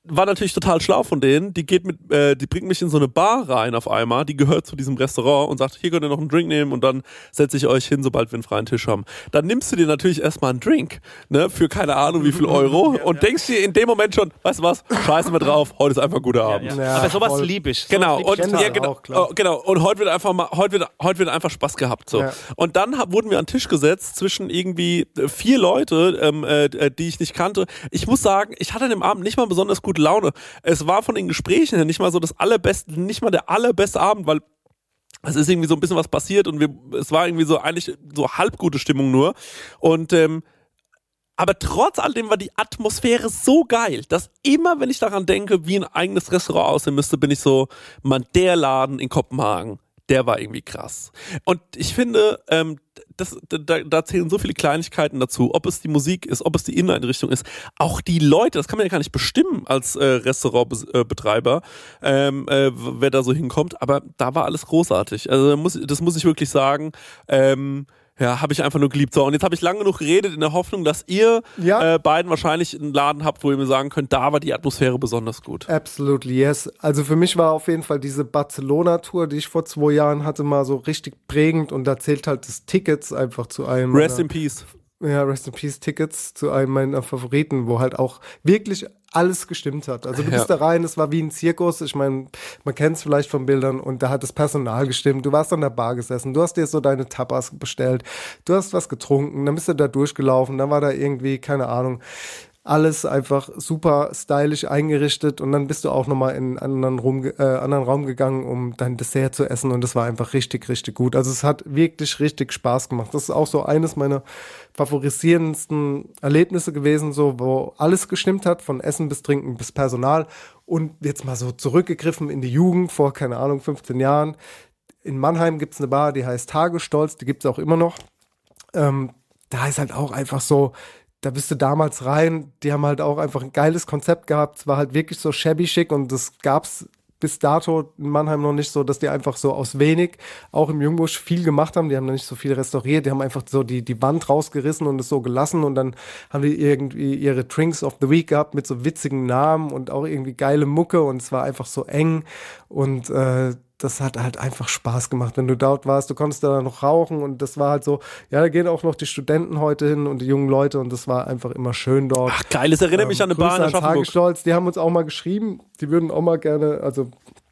war natürlich total schlau von denen. Die geht mit, äh, die bringt mich in so eine Bar rein auf einmal, die gehört zu diesem Restaurant und sagt, hier könnt ihr noch einen Drink nehmen und dann setze ich euch hin, sobald wir einen freien Tisch haben. Dann nimmst du dir natürlich erstmal einen Drink, ne, für keine Ahnung wie viel Euro ja, und ja. denkst dir in dem Moment schon, weißt du was, scheißen wir drauf, heute ist einfach ein guter Abend. Ja, ja. Ja, aber sowas liebe ich. Sowas Genau, lieb und, ich ja, genau, oh, genau. Und heute wird einfach mal, heute wird, heute wird einfach Spaß gehabt. So. Ja. Und dann hab, wurden wir an den Tisch gesetzt zwischen irgendwie vier Leute, ähm, äh, die ich nicht kannte. Ich muss sagen, ich hatte an dem Abend nicht mal besonders gute Laune. Es war von den Gesprächen her nicht mal so das allerbeste, nicht mal der allerbeste Abend, weil es ist irgendwie so ein bisschen was passiert und wir, es war irgendwie so eigentlich so halb gute Stimmung nur. Und ähm, aber trotz alledem war die Atmosphäre so geil, dass immer, wenn ich daran denke, wie ein eigenes Restaurant aussehen müsste, bin ich so, man, der Laden in Kopenhagen, der war irgendwie krass. Und ich finde, ähm, das, da, da zählen so viele Kleinigkeiten dazu, ob es die Musik ist, ob es die Inneneinrichtung ist, auch die Leute, das kann man ja gar nicht bestimmen als äh, Restaurantbetreiber, ähm, äh, wer da so hinkommt, aber da war alles großartig. Also muss, das muss ich wirklich sagen, ähm, ja, habe ich einfach nur geliebt. So, und jetzt habe ich lange genug geredet in der Hoffnung, dass ihr ja. äh, beiden wahrscheinlich einen Laden habt, wo ihr mir sagen könnt, da war die Atmosphäre besonders gut. Absolutely, yes. Also für mich war auf jeden Fall diese Barcelona-Tour, die ich vor zwei Jahren hatte, mal so richtig prägend und da zählt halt das Tickets einfach zu einem... Rest meiner, in Peace. Ja, Rest in Peace Tickets zu einem meiner Favoriten, wo halt auch wirklich alles gestimmt hat. Also du bist ja. da rein, es war wie ein Zirkus. Ich meine, man kennt es vielleicht von Bildern und da hat das Personal gestimmt. Du warst an der Bar gesessen, du hast dir so deine Tapas bestellt, du hast was getrunken, dann bist du da durchgelaufen, dann war da irgendwie, keine Ahnung, alles einfach super stylisch eingerichtet und dann bist du auch nochmal in einen anderen, Rum, äh, anderen Raum gegangen, um dein Dessert zu essen und das war einfach richtig, richtig gut. Also es hat wirklich richtig Spaß gemacht. Das ist auch so eines meiner favorisierendsten Erlebnisse gewesen, so wo alles gestimmt hat, von Essen bis Trinken bis Personal und jetzt mal so zurückgegriffen in die Jugend vor, keine Ahnung, fünfzehn Jahren. In Mannheim gibt es eine Bar, die heißt Tagesstolz, die gibt es auch immer noch. Ähm, da ist halt auch einfach so, da bist du damals rein, die haben halt auch einfach ein geiles Konzept gehabt, es war halt wirklich so shabby schick und das gab's bis dato in Mannheim noch nicht so, dass die einfach so aus wenig, auch im Jungbusch, viel gemacht haben, die haben da nicht so viel restauriert, die haben einfach so die, die Wand rausgerissen und es so gelassen und dann haben die irgendwie ihre Drinks of the Week gehabt mit so witzigen Namen und auch irgendwie geile Mucke und es war einfach so eng und äh, das hat halt einfach Spaß gemacht, wenn du dort warst. Du konntest da noch rauchen und das war halt so, ja, da gehen auch noch die Studenten heute hin und die jungen Leute und das war einfach immer schön dort. Ach geil, das erinnert ähm, mich an eine Bar in Aschaffenburg. Tagesstolz, die haben uns auch mal geschrieben, die würden auch mal gerne, also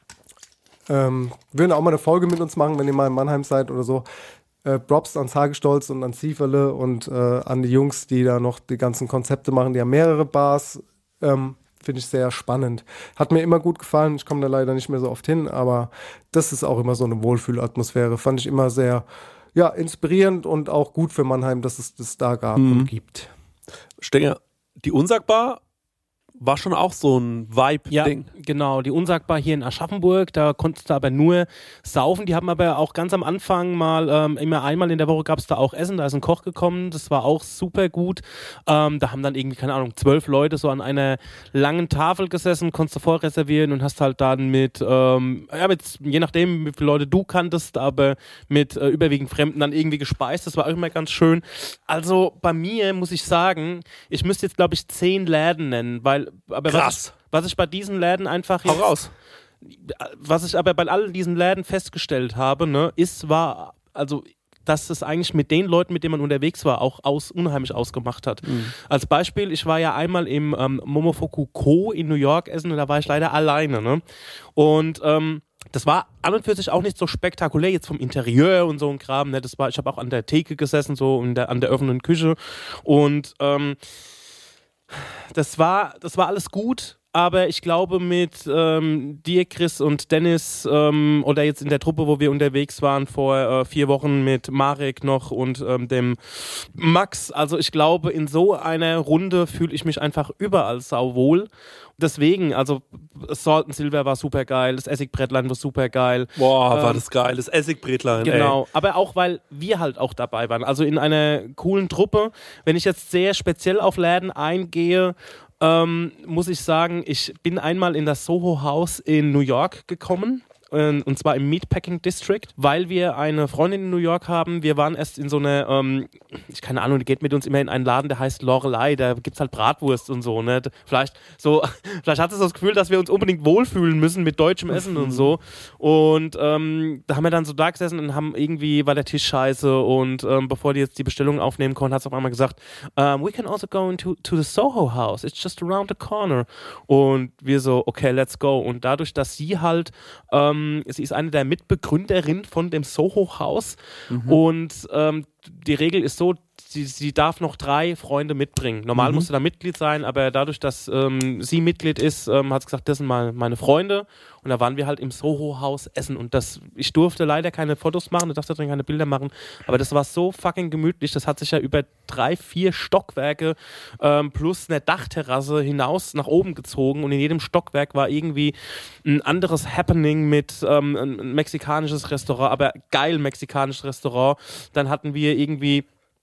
ähm, würden auch mal eine Folge mit uns machen, wenn ihr mal in Mannheim seid oder so. Äh, Props an Hagestolz und an Sieferle und äh, an die Jungs, die da noch die ganzen Konzepte machen. Die haben mehrere Bars, ähm, finde ich sehr spannend. Hat mir immer gut gefallen, ich komme da leider nicht mehr so oft hin, aber das ist auch immer so eine Wohlfühlatmosphäre. Fand ich immer sehr, ja, inspirierend und auch gut für Mannheim, dass es das da gab mhm. und gibt. Stenger, die Unsagbar war schon auch so ein Vibe-Ding. Ja, genau. Die Unsagbar hier in Aschaffenburg, da konntest du aber nur saufen. Die haben aber auch ganz am Anfang mal, ähm, immer einmal in der Woche gab es da auch Essen. Da ist ein Koch gekommen, das war auch super gut. Ähm, da haben dann irgendwie, keine Ahnung, zwölf Leute so an einer langen Tafel gesessen, konntest du vorreservieren und hast halt dann mit, ähm, ja, mit, je nachdem, wie viele Leute du kanntest, aber mit äh, überwiegend Fremden dann irgendwie gespeist. Das war auch immer ganz schön. Also bei mir muss ich sagen, ich müsste jetzt, glaube ich, zehn Läden nennen, weil aber krass. Was ich, was ich bei diesen Läden einfach jetzt, hau raus. Was ich aber bei all diesen Läden festgestellt habe, ne, ist, war, also, dass es eigentlich mit den Leuten, mit denen man unterwegs war, auch aus, unheimlich ausgemacht hat. Mhm. Als Beispiel, ich war ja einmal im ähm, Momofuku Co. in New York essen und da war ich leider alleine, ne? Und, ähm, das war an und für sich auch nicht so spektakulär, jetzt vom Interieur und so ein Kram, ne? Das war, ich habe auch an der Theke gesessen, so in der, an der offenen Küche und, ähm, Das war, das war alles gut, aber ich glaube mit ähm, dir, Chris und Dennis ähm, oder jetzt in der Truppe, wo wir unterwegs waren vor äh, vier Wochen mit Marek noch und ähm, dem Max, also ich glaube in so einer Runde fühle ich mich einfach überall sauwohl. Deswegen, also Salt and Silver war super geil, das Essigbrettlein war super geil. Boah, ähm, war das geil, das Essigbrettlein. Genau, ey. Aber auch, weil wir halt auch dabei waren. Also in einer coolen Truppe. Wenn ich jetzt sehr speziell auf Läden eingehe, ähm, muss ich sagen, ich bin einmal in das Soho House in New York gekommen. äh, und zwar im Meatpacking District, weil wir eine Freundin in New York haben. Wir waren erst in so eine, ähm, ich keine Ahnung, die geht mit uns immer in einen Laden, der heißt Lorelei, da gibt es halt Bratwurst und so. Ne? Vielleicht, so, vielleicht hat es das Gefühl, dass wir uns unbedingt wohlfühlen müssen mit deutschem Essen und so. Und ähm, da haben wir dann so da gesessen und haben irgendwie, war der Tisch scheiße und ähm, bevor die jetzt die Bestellung aufnehmen konnten, hat es auf einmal gesagt, um, we can also go into to the Soho House, it's just around the corner. Und wir so, okay, let's go. Und dadurch, dass sie halt, ähm, sie ist eine der Mitbegründerinnen von dem Soho House mhm. und ähm, die Regel ist so, sie, sie darf noch drei Freunde mitbringen. Normal mhm. musst du da Mitglied sein, aber dadurch, dass ähm, sie Mitglied ist, ähm, hat sie gesagt, das sind mal meine Freunde. Und da waren wir halt im Soho-Haus essen. Und das, ich durfte leider keine Fotos machen, ich durfte drin keine Bilder machen, aber das war so fucking gemütlich. Das hat sich ja über drei, vier Stockwerke ähm, plus eine Dachterrasse hinaus nach oben gezogen. Und in jedem Stockwerk war irgendwie ein anderes Happening mit ähm, ein mexikanisches Restaurant, aber geil mexikanisches Restaurant. Dann hatten wir irgendwie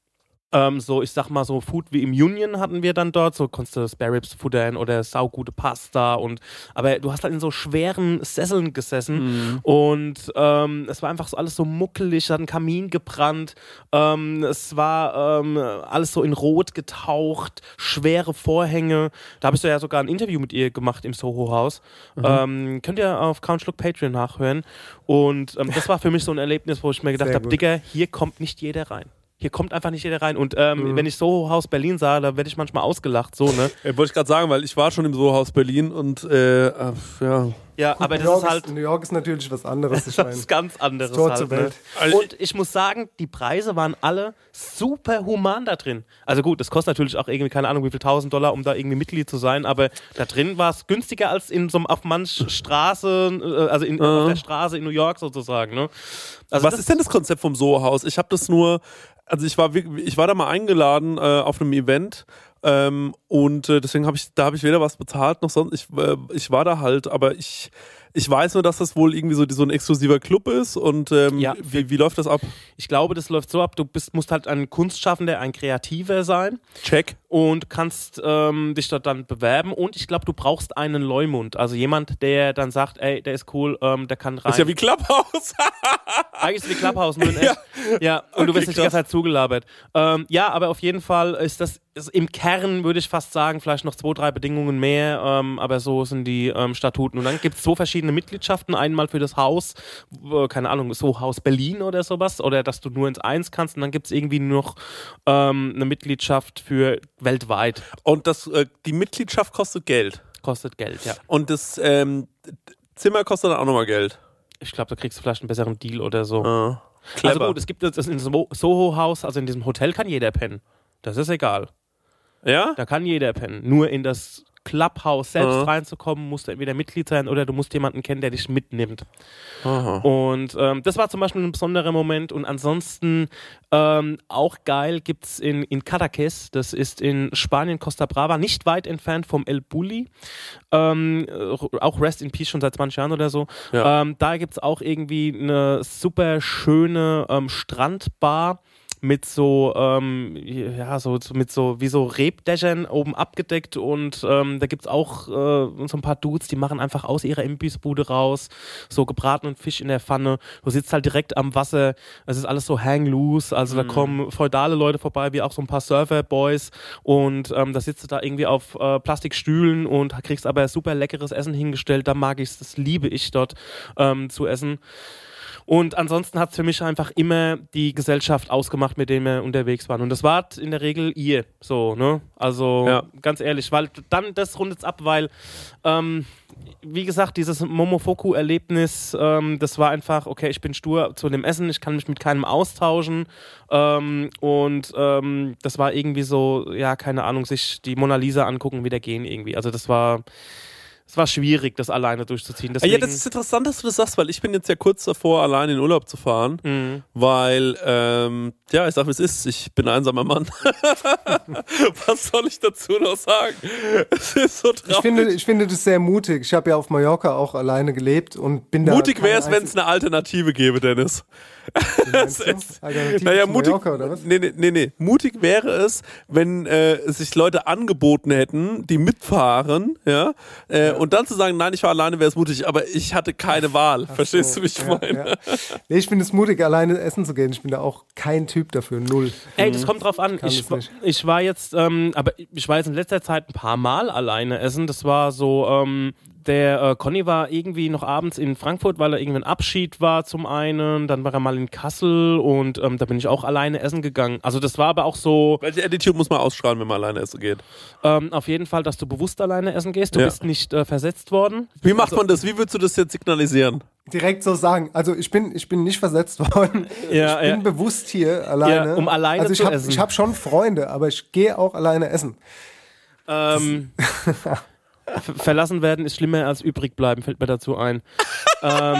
Ähm, so, ich sag mal, so Food wie im Union hatten wir dann dort, so konntest du Spare Ribs futtern oder saugute Pasta und, aber du hast halt in so schweren Sesseln gesessen mhm. und ähm, es war einfach so alles so muckelig, es hat ein Kamin gebrannt, ähm, es war ähm, alles so in Rot getaucht, schwere Vorhänge, da habe ich so ja sogar ein Interview mit ihr gemacht im Soho-Haus, mhm. ähm, könnt ihr auf Count Schluck Patreon nachhören und ähm, das war für mich so ein Erlebnis, wo ich mir gedacht habe, Digga, hier kommt nicht jeder rein. Hier kommt einfach nicht jeder rein. Und ähm, mhm. wenn ich Soho-Haus Berlin sah, da werde ich manchmal ausgelacht. So, ne? Ja, wollte ich gerade sagen, weil ich war schon im Soho-Haus Berlin und äh, äh, ja. Ja, Gut, aber New das York ist halt. Ist, New York ist natürlich was anderes. Ich das mein, ist ganz anderes. Tor halt, zur Welt. Ne? Und ich muss sagen, die Preise waren alle super human da drin. Also gut, das kostet natürlich auch irgendwie, keine Ahnung, wie viel tausend Dollar, um da irgendwie Mitglied zu sein, aber da drin war es günstiger als in so einem auf manch Straße, also in, uh. auf der Straße in New York sozusagen. Ne? Also was ist denn das Konzept vom Soho-Haus? Ich habe das nur. Also ich war, ich war da mal eingeladen äh, auf einem Event ähm, und äh, deswegen habe ich, da habe ich weder was bezahlt noch sonst. Ich, äh, ich war da halt, aber ich, ich weiß nur, dass das wohl irgendwie so, so ein exklusiver Club ist und ähm, ja. wie, wie läuft das ab? Ich glaube, das läuft so ab, du bist, musst halt ein Kunstschaffender, ein Kreativer sein. Check. Und kannst ähm, dich dort dann bewerben und ich glaube, du brauchst einen Leumund, also jemand, der dann sagt, ey, der ist cool, ähm, der kann rein. Ist ja wie Clubhouse. Eigentlich ist es wie Clubhouse, nur in echt. Ja, ja und okay, du wirst nicht die ganze Zeit zugelabert. Ähm, ja, aber auf jeden Fall ist das ist im Kern, würde ich fast sagen, vielleicht noch zwei, drei Bedingungen mehr, ähm, aber so sind die ähm, Statuten. Und dann gibt es zwei verschiedene Mitgliedschaften, einmal für das Haus, äh, keine Ahnung, so Haus Berlin oder sowas, oder dass du nur ins Eins kannst und dann gibt es irgendwie noch ähm, eine Mitgliedschaft für weltweit. Und das, äh, die Mitgliedschaft kostet Geld? Kostet Geld, ja. Und das ähm, Zimmer kostet dann auch nochmal Geld? Ich glaube, da kriegst du vielleicht einen besseren Deal oder so. Ah, also gut, es gibt das in so Soho-Haus, also in diesem Hotel kann jeder pennen. Das ist egal. Ja? Da kann jeder pennen. Nur in das Clubhouse selbst uh-huh. reinzukommen, musst du entweder Mitglied sein oder du musst jemanden kennen, der dich mitnimmt. Uh-huh. Und ähm, das war zum Beispiel ein besonderer Moment. Und ansonsten ähm, auch geil gibt es in, in Cadaqués, das ist in Spanien, Costa Brava, nicht weit entfernt vom El Bulli. Ähm, auch Rest in Peace schon seit zwanzig Jahren oder so. Ja. Ähm, da gibt es auch irgendwie eine super schöne ähm, Strandbar mit so, ähm, ja, so, mit so, wie so Rebdächern oben abgedeckt und ähm, da gibt es auch äh, so ein paar Dudes, die machen einfach aus ihrer Imbissbude raus, so gebratenen Fisch in der Pfanne. Du sitzt halt direkt am Wasser, es ist alles so hang loose, also mhm. da kommen feudale Leute vorbei, wie auch so ein paar Surfer-Boys und ähm, da sitzt du da irgendwie auf äh, Plastikstühlen und kriegst aber super leckeres Essen hingestellt, da mag ich es, das liebe ich dort ähm, zu essen. Und ansonsten hat es für mich einfach immer die Gesellschaft ausgemacht, mit der wir unterwegs waren. Und das war in der Regel ihr. So, ne? Also ja. ganz ehrlich, weil dann das rundet es ab, weil ähm, wie gesagt, dieses Momofuku-Erlebnis, ähm, das war einfach, okay, ich bin stur zu dem Essen, ich kann mich mit keinem austauschen ähm, und ähm, das war irgendwie so, ja, keine Ahnung, sich die Mona Lisa angucken, wieder gehen irgendwie. Also das war Es war schwierig, das alleine durchzuziehen. Deswegen ja, das ist interessant, dass du das sagst, weil ich bin jetzt ja kurz davor, alleine in Urlaub zu fahren, mhm. weil, ähm, ja, ich sag, wie es ist, ich bin ein einsamer Mann. Was soll ich dazu noch sagen? Es ist so traurig. Ich finde, ich finde das sehr mutig. Ich habe ja auf Mallorca auch alleine gelebt und bin da... Mutig wäre es, wenn es eine Alternative gäbe, Dennis. Das ist, naja, mutig, oder was? Nee, nee, nee, nee. Mutig wäre es, wenn äh, sich Leute angeboten hätten, die mitfahren, ja, äh, ja. und dann zu sagen, nein, ich war alleine, wäre es mutig, aber ich hatte keine Wahl. Ach Verstehst so, du, wie ich ja, meine? Ja. Nee, ich finde es mutig, alleine essen zu gehen. Ich bin da auch kein Typ dafür, null. Ey, das kommt drauf an. Kann Ich, es nicht. ich war jetzt, ähm, aber ich war jetzt in letzter Zeit ein paar Mal alleine essen. Das war so, ähm, der äh, Conny war irgendwie noch abends in Frankfurt, weil er irgendwie ein Abschied war zum einen. Dann war er mal in Kassel und ähm, da bin ich auch alleine essen gegangen. Also das war aber auch so... Welche Attitude muss man ausstrahlen, wenn man alleine essen geht? Ähm, auf jeden Fall, dass du bewusst alleine essen gehst. Du Ja. bist nicht äh, versetzt worden. Wie macht man das? Wie würdest du das jetzt signalisieren? Direkt so sagen. Also ich bin, ich bin nicht versetzt worden. Ja, ich bin ja. bewusst hier alleine. Ja, um alleine also ich zu hab, essen. Ich habe schon Freunde, aber ich gehe auch alleine essen. Ähm, ver- verlassen werden ist schlimmer als übrig bleiben, fällt mir dazu ein. ähm,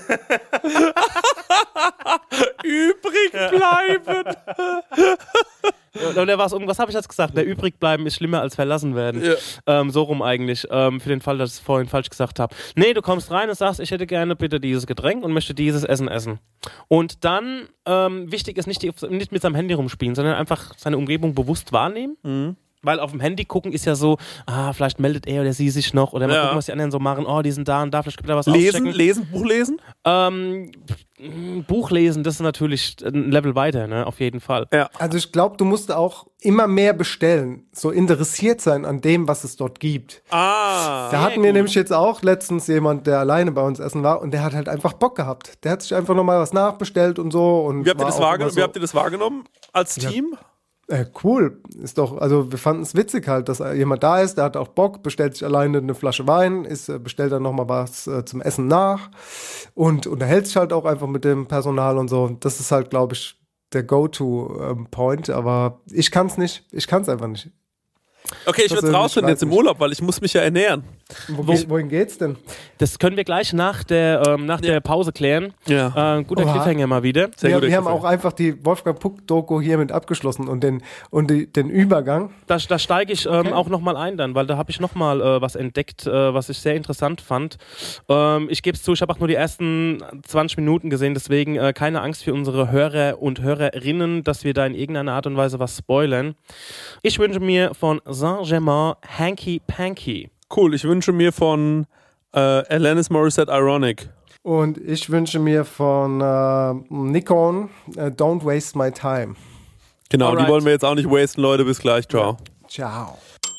Übrig bleiben! Oder was, was habe ich jetzt gesagt? Der übrig bleiben ist schlimmer als verlassen werden. Ja. Ähm, so rum eigentlich. Ähm, für den Fall, dass ich es vorhin falsch gesagt habe. Nee, du kommst rein und sagst, ich hätte gerne bitte dieses Getränk und möchte dieses Essen essen. Und dann, ähm, wichtig ist nicht, die, nicht mit seinem Handy rumspielen, sondern einfach seine Umgebung bewusst wahrnehmen. Mhm. Weil auf dem Handy gucken ist ja so, ah, vielleicht meldet er oder sie sich noch oder mal Ja. gucken, was die anderen so machen. Oh, die sind da und da, vielleicht gibt er was Lesen, auschecken. lesen, Buch lesen? Ähm, Buch lesen, das ist natürlich ein Level weiter, ne? Auf jeden Fall. Ja. Also ich glaube, du musst auch immer mehr bestellen. So interessiert sein an dem, was es dort gibt. Ah. Da hatten wir nämlich jetzt auch letztens jemand, der alleine bei uns essen war und der hat halt einfach Bock gehabt. Der hat sich einfach nochmal was nachbestellt und so. Und Wie habt, ihr war das auch wahrgenommen? immer so, Wie habt ihr das wahrgenommen als Team? Äh, cool, ist doch, also wir fanden es witzig halt, dass jemand da ist, der hat auch Bock, bestellt sich alleine eine Flasche Wein, ist, äh, bestellt dann nochmal was äh, zum Essen nach und unterhält sich halt auch einfach mit dem Personal und so. Das ist halt, glaube ich, der Go-To-Point, aber ich kann es nicht, ich kann es einfach nicht. Okay, ich würde es Persönlich rausfinden weiß jetzt im nicht. Urlaub, weil ich muss mich ja ernähren. Wo, ge- wohin geht's denn? Das können wir gleich nach der, ähm, nach der Pause klären. Ja. Äh, guter Oha. Cliffhanger mal wieder. Sehr wir guter wir haben Cliffhanger. auch einfach die Wolfgang Puck-Doku hiermit abgeschlossen und den, und die, den Übergang. Da, da steige ich ähm, auch nochmal ein dann, weil da habe ich nochmal äh, was entdeckt, äh, was ich sehr interessant fand. Ähm, ich gebe es zu, ich habe auch nur die ersten zwanzig Minuten gesehen, deswegen äh, keine Angst für unsere Hörer und Hörerinnen, dass wir da in irgendeiner Art und Weise was spoilern. Ich wünsche mir von Saint-Germain Hanky Panky. Cool, ich wünsche mir von äh, Alanis Morissette Ironic. Und ich wünsche mir von äh, Nikon äh, Don't Waste My Time. Genau, Alright. die wollen wir jetzt auch nicht wasten, Leute. Bis gleich, ciao. Ciao.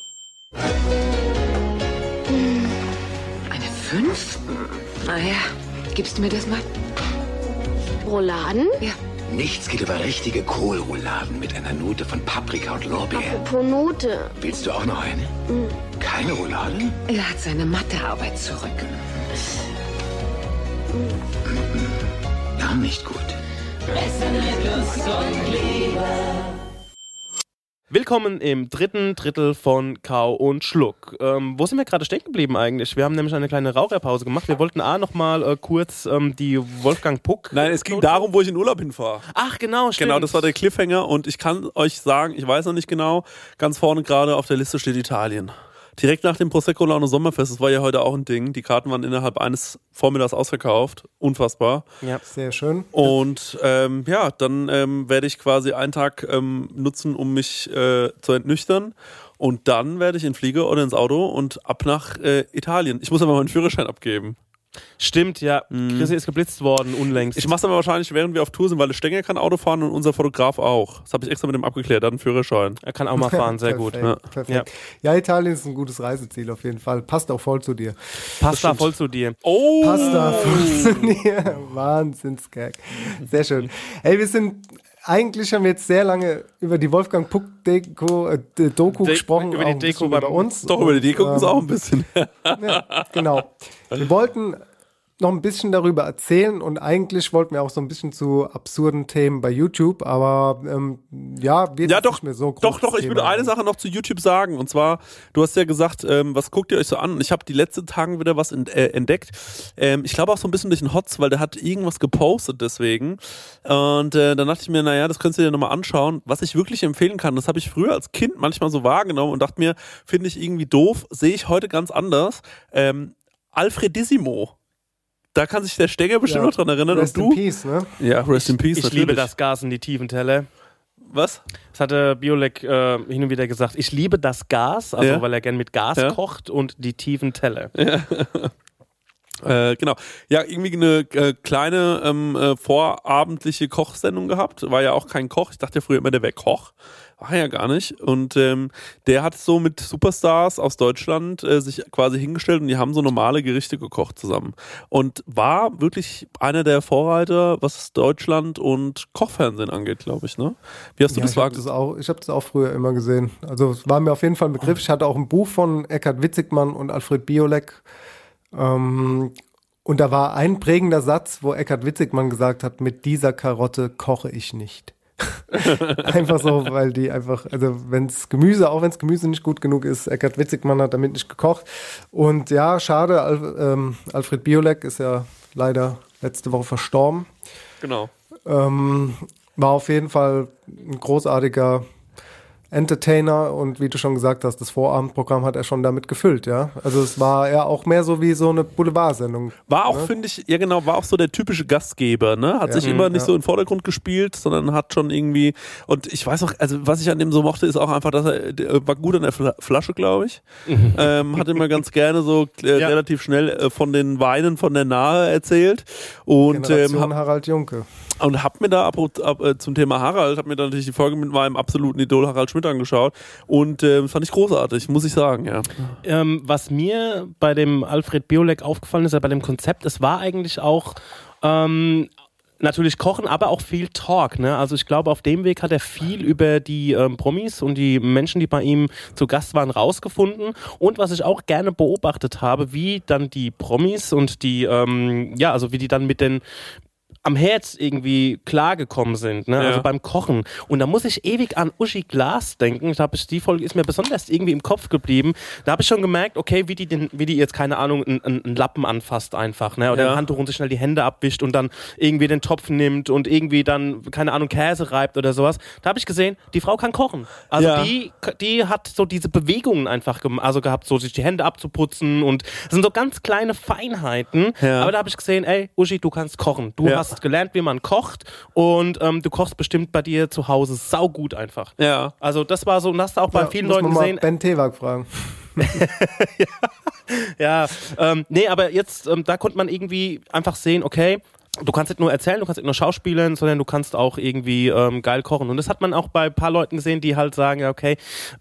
Eine fünf? Naja, gibst du mir das mal? Rouladen? Ja. Nichts geht über richtige Kohlrouladen mit einer Note von Paprika und Lorbeer. Apropos Note. Willst du auch noch eine? Keine Roulade? Er hat seine Mathearbeit zurück. Gar nicht gut. Willkommen im dritten Drittel von Kau und Schluck. Ähm, wo sind wir gerade stehen geblieben eigentlich? Wir haben nämlich eine kleine Raucherpause gemacht. Wir wollten A nochmal äh, kurz ähm, die Wolfgang Puck... Nein, es ging darum, wo ich in Urlaub hinfahre. Ach, genau, stimmt. Genau, das war der Cliffhanger und ich kann euch sagen, ich weiß noch nicht genau, ganz vorne gerade auf der Liste steht Italien. Direkt nach dem Prosecco Laune Sommerfest, das war ja heute auch ein Ding, die Karten waren innerhalb eines Vormittags ausverkauft, unfassbar. Ja. Sehr schön. Und ähm, ja, dann ähm, werde ich quasi einen Tag ähm, nutzen, um mich äh, zu entnüchtern. Und dann werde ich in den Flieger oder ins Auto und ab nach äh, Italien. Ich muss aber meinen Führerschein abgeben. Stimmt, ja. Chrissy ist geblitzt worden, unlängst. Ich mache es aber wahrscheinlich, während wir auf Tour sind, weil der Stenger kann Auto fahren und unser Fotograf auch. Das habe ich extra mit ihm abgeklärt, er hat einen Führerschein. Er kann auch mal fahren, sehr gut. Perfekt, Ja. perfekt. Ja. Italien ist ein gutes Reiseziel auf jeden Fall. Passt auch voll zu dir. Passt da voll zu dir. Oh! Passt da voll zu dir. Wahnsinnsgag. Sehr schön. Hey, wir sind... Eigentlich haben wir jetzt sehr lange über die Wolfgang Puck-Deko, äh, Doku De- gesprochen. über die auch ein Deko bisschen bei bei uns. Doch, über die Deko Und, ist auch ein bisschen. Ja, genau. Wir wollten noch ein bisschen darüber erzählen und eigentlich wollten wir auch so ein bisschen zu absurden Themen bei YouTube, aber ähm, ja, wird Ja, jetzt doch, nicht mehr so groß. doch, doch, ich würde eine Sache noch zu YouTube sagen und zwar, du hast ja gesagt, ähm, was guckt ihr euch so an? Und ich habe die letzten Tagen wieder was ent, äh, entdeckt. Ähm, ich glaube auch so ein bisschen durch den Hotz, weil der hat irgendwas gepostet deswegen und äh, dann dachte ich mir, naja, das könntest du dir nochmal anschauen. Was ich wirklich empfehlen kann, das habe ich früher als Kind manchmal so wahrgenommen und dachte mir, finde ich irgendwie doof, sehe ich heute ganz anders. Ähm, Alfredissimo. Da kann sich der Stenger bestimmt Ja. noch dran erinnern. Rest und du? in Peace, ne? Ja, Rest in Peace Ich natürlich. liebe das Gas in die tiefen Teller. Was? Das hatte Biolek äh, hin und wieder gesagt. Ich liebe das Gas, also ja. weil er gern mit Gas ja. kocht und die tiefen Teller. Ja. Äh, genau. Ja, irgendwie eine äh, kleine ähm, äh, vorabendliche Kochsendung gehabt. War ja auch kein Koch. Ich dachte ja früher immer, der wäre Koch. War er ja gar nicht. Und ähm, der hat so mit Superstars aus Deutschland äh, sich quasi hingestellt und die haben so normale Gerichte gekocht zusammen. Und war wirklich einer der Vorreiter, was Deutschland und Kochfernsehen angeht, glaube ich. Ne? Wie hast du ja, das wahrgenommen? Ich habe das auch früher immer gesehen. Also es war mir auf jeden Fall ein Begriff. Ich hatte auch ein Buch von Eckhard Witzigmann und Alfred Biolek. Ähm, und da war ein prägender Satz, wo Eckhard Witzigmann gesagt hat, mit dieser Karotte koche ich nicht. Einfach so, weil die einfach, also wenn's Gemüse, auch wenn es Gemüse nicht gut genug ist, Eckhard Witzigmann hat damit nicht gekocht. Und ja, schade, Al, ähm, Alfred Biolek ist ja leider letzte Woche verstorben. Genau. Ähm, war auf jeden Fall ein großartiger Entertainer und wie du schon gesagt hast, das Vorabendprogramm hat er schon damit gefüllt, ja. Also es war ja auch mehr so wie so eine Boulevardsendung. War auch, ne? finde ich, ja genau, war auch so der typische Gastgeber, ne? Hat ja. sich immer nicht ja. so im Vordergrund gespielt, sondern hat schon irgendwie, und ich weiß auch, also was ich an dem so mochte, ist auch einfach, dass er, der war gut an der Fl- Flasche, glaube ich. Mhm. Ähm, hat immer ganz gerne so äh, ja. relativ schnell äh, von den Weinen von der Nahe erzählt. Und Generation ähm, hab, Harald Junke. Und hab mir da ab, ab, äh, zum Thema Harald, hab mir da natürlich die Folge mit meinem absoluten Idol Harald Schmidt angeschaut und äh, fand ich großartig, muss ich sagen, ja. Ähm, was mir bei dem Alfred Biolek aufgefallen ist, bei dem Konzept, es war eigentlich auch ähm, natürlich Kochen, aber auch viel Talk, ne? Also ich glaube, auf dem Weg hat er viel über die ähm, Promis und die Menschen, die bei ihm zu Gast waren, rausgefunden. Und was ich auch gerne beobachtet habe, wie dann die Promis und die, ähm, ja, also wie die dann mit den am Herz irgendwie klargekommen sind, ne? Ja. Also beim Kochen. Und da muss ich ewig an Uschi Glas denken. Ich glaube, die Folge ist mir besonders irgendwie im Kopf geblieben. Da habe ich schon gemerkt, okay, wie die, den, wie die jetzt, keine Ahnung, einen, einen Lappen anfasst einfach, ne? Oder ja. ein Handtuch und sich schnell die Hände abwischt und dann irgendwie den Topf nimmt und irgendwie dann, keine Ahnung, Käse reibt oder sowas. Da habe ich gesehen, die Frau kann kochen. Also ja. die, die hat so diese Bewegungen einfach ge- also gehabt, so sich die Hände abzuputzen und das sind so ganz kleine Feinheiten. Ja. Aber da habe ich gesehen, ey, Uschi, du kannst kochen. Du ja. hast gelernt, wie man kocht und ähm, du kochst bestimmt bei dir zu Hause saugut einfach. Ja. Also das war so, und hast du auch bei ja, vielen muss Leuten man gesehen. Mal Ben Tewak fragen. ja, ja ähm, nee, aber jetzt, ähm, da konnte man irgendwie einfach sehen, okay, du kannst nicht nur erzählen, du kannst nicht nur schauspielen, sondern du kannst auch irgendwie ähm, geil kochen. Und das hat man auch bei ein paar Leuten gesehen, die halt sagen, ja, okay,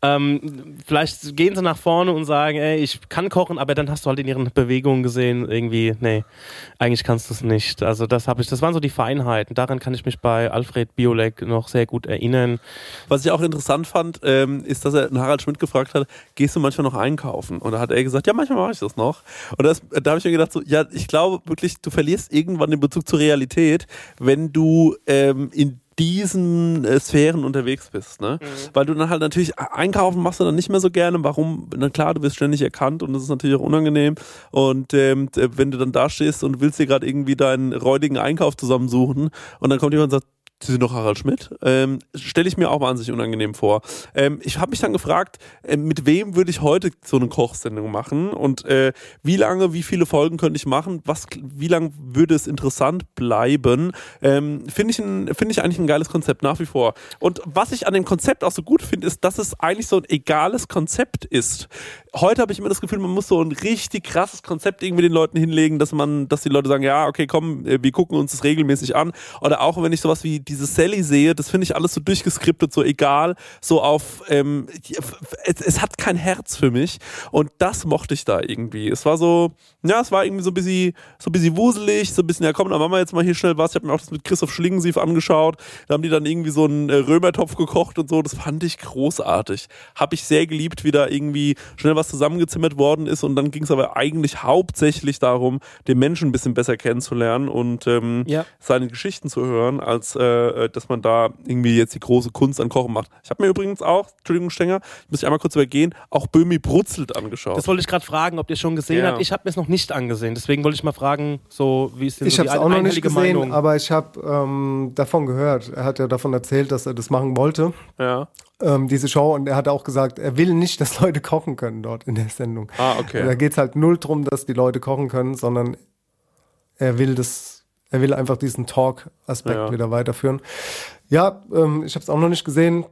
ähm, vielleicht gehen sie nach vorne und sagen, ey, ich kann kochen, aber dann hast du halt in ihren Bewegungen gesehen, irgendwie, nee, eigentlich kannst du es nicht. Also das habe ich, das waren so die Feinheiten. Daran kann ich mich bei Alfred Biolek noch sehr gut erinnern. Was ich auch interessant fand, ähm, ist, dass er einen Harald Schmidt gefragt hat, gehst du manchmal noch einkaufen? Und da hat er gesagt, ja, manchmal mache ich das noch. Und das, da habe ich mir gedacht, so, ja, ich glaube wirklich, du verlierst irgendwann den Bezug zur Realität, wenn du ähm, in diesen äh, Sphären unterwegs bist, ne? Mhm. Weil du dann halt natürlich einkaufen machst du dann nicht mehr so gerne. Warum? Na klar, du wirst ständig erkannt und das ist natürlich auch unangenehm. Und ähm, wenn du dann da stehst und willst dir gerade irgendwie deinen räudigen Einkauf zusammensuchen und dann kommt jemand und sagt, Sie sind doch Harald Schmidt. Ähm, stelle ich mir auch wahnsinnig unangenehm vor. Ähm, ich habe mich dann gefragt, äh, mit wem würde ich heute so eine Kochsendung machen und äh, wie lange, wie viele Folgen könnte ich machen? Was, wie lange würde es interessant bleiben? Ähm, finde ich, ein, find ich eigentlich ein geiles Konzept nach wie vor. Und was ich an dem Konzept auch so gut finde, ist, dass es eigentlich so ein egales Konzept ist. Heute habe ich immer das Gefühl, man muss so ein richtig krasses Konzept irgendwie den Leuten hinlegen, dass man, dass die Leute sagen, ja, okay, komm, wir gucken uns das regelmäßig an. Oder auch wenn ich sowas wie diese Sally sehe, das finde ich alles so durchgeskriptet, so egal, so auf, ähm, es, es hat kein Herz für mich und das mochte ich da irgendwie. Es war so, ja, es war irgendwie so ein bisschen, so ein bisschen wuselig, so ein bisschen, ja komm, dann machen wir jetzt mal hier schnell was. Ich habe mir auch das mit Christoph Schlingensief angeschaut, da haben die dann irgendwie so einen Römertopf gekocht und so, das fand ich großartig. Habe ich sehr geliebt, wie da irgendwie schnell was zusammengezimmert worden ist und dann ging es aber eigentlich hauptsächlich darum, den Menschen ein bisschen besser kennenzulernen und ähm, ja. seine Geschichten zu hören, als äh, dass man da irgendwie jetzt die große Kunst an Kochen macht. Ich habe mir übrigens auch, Entschuldigung Stenger, muss ich einmal kurz übergehen, auch Böhmi brutzelt angeschaut. Das wollte ich gerade fragen, ob ihr schon gesehen ja. habt. Ich habe mir es noch nicht angesehen, deswegen wollte ich mal fragen, so wie ist denn ich so die ein, auch noch nicht gesehen, Meinung? Aber ich habe ähm, davon gehört. Er hat ja davon erzählt, dass er das machen wollte. Ja. Ähm, diese Show, und er hat auch gesagt, er will nicht, dass Leute kochen können dort in der Sendung. Ah, okay. Da geht es halt null drum, dass die Leute kochen können, sondern er will das Er will einfach diesen Talk-Aspekt Ja. wieder weiterführen. Ja, ähm, ich habe es auch noch nicht gesehen,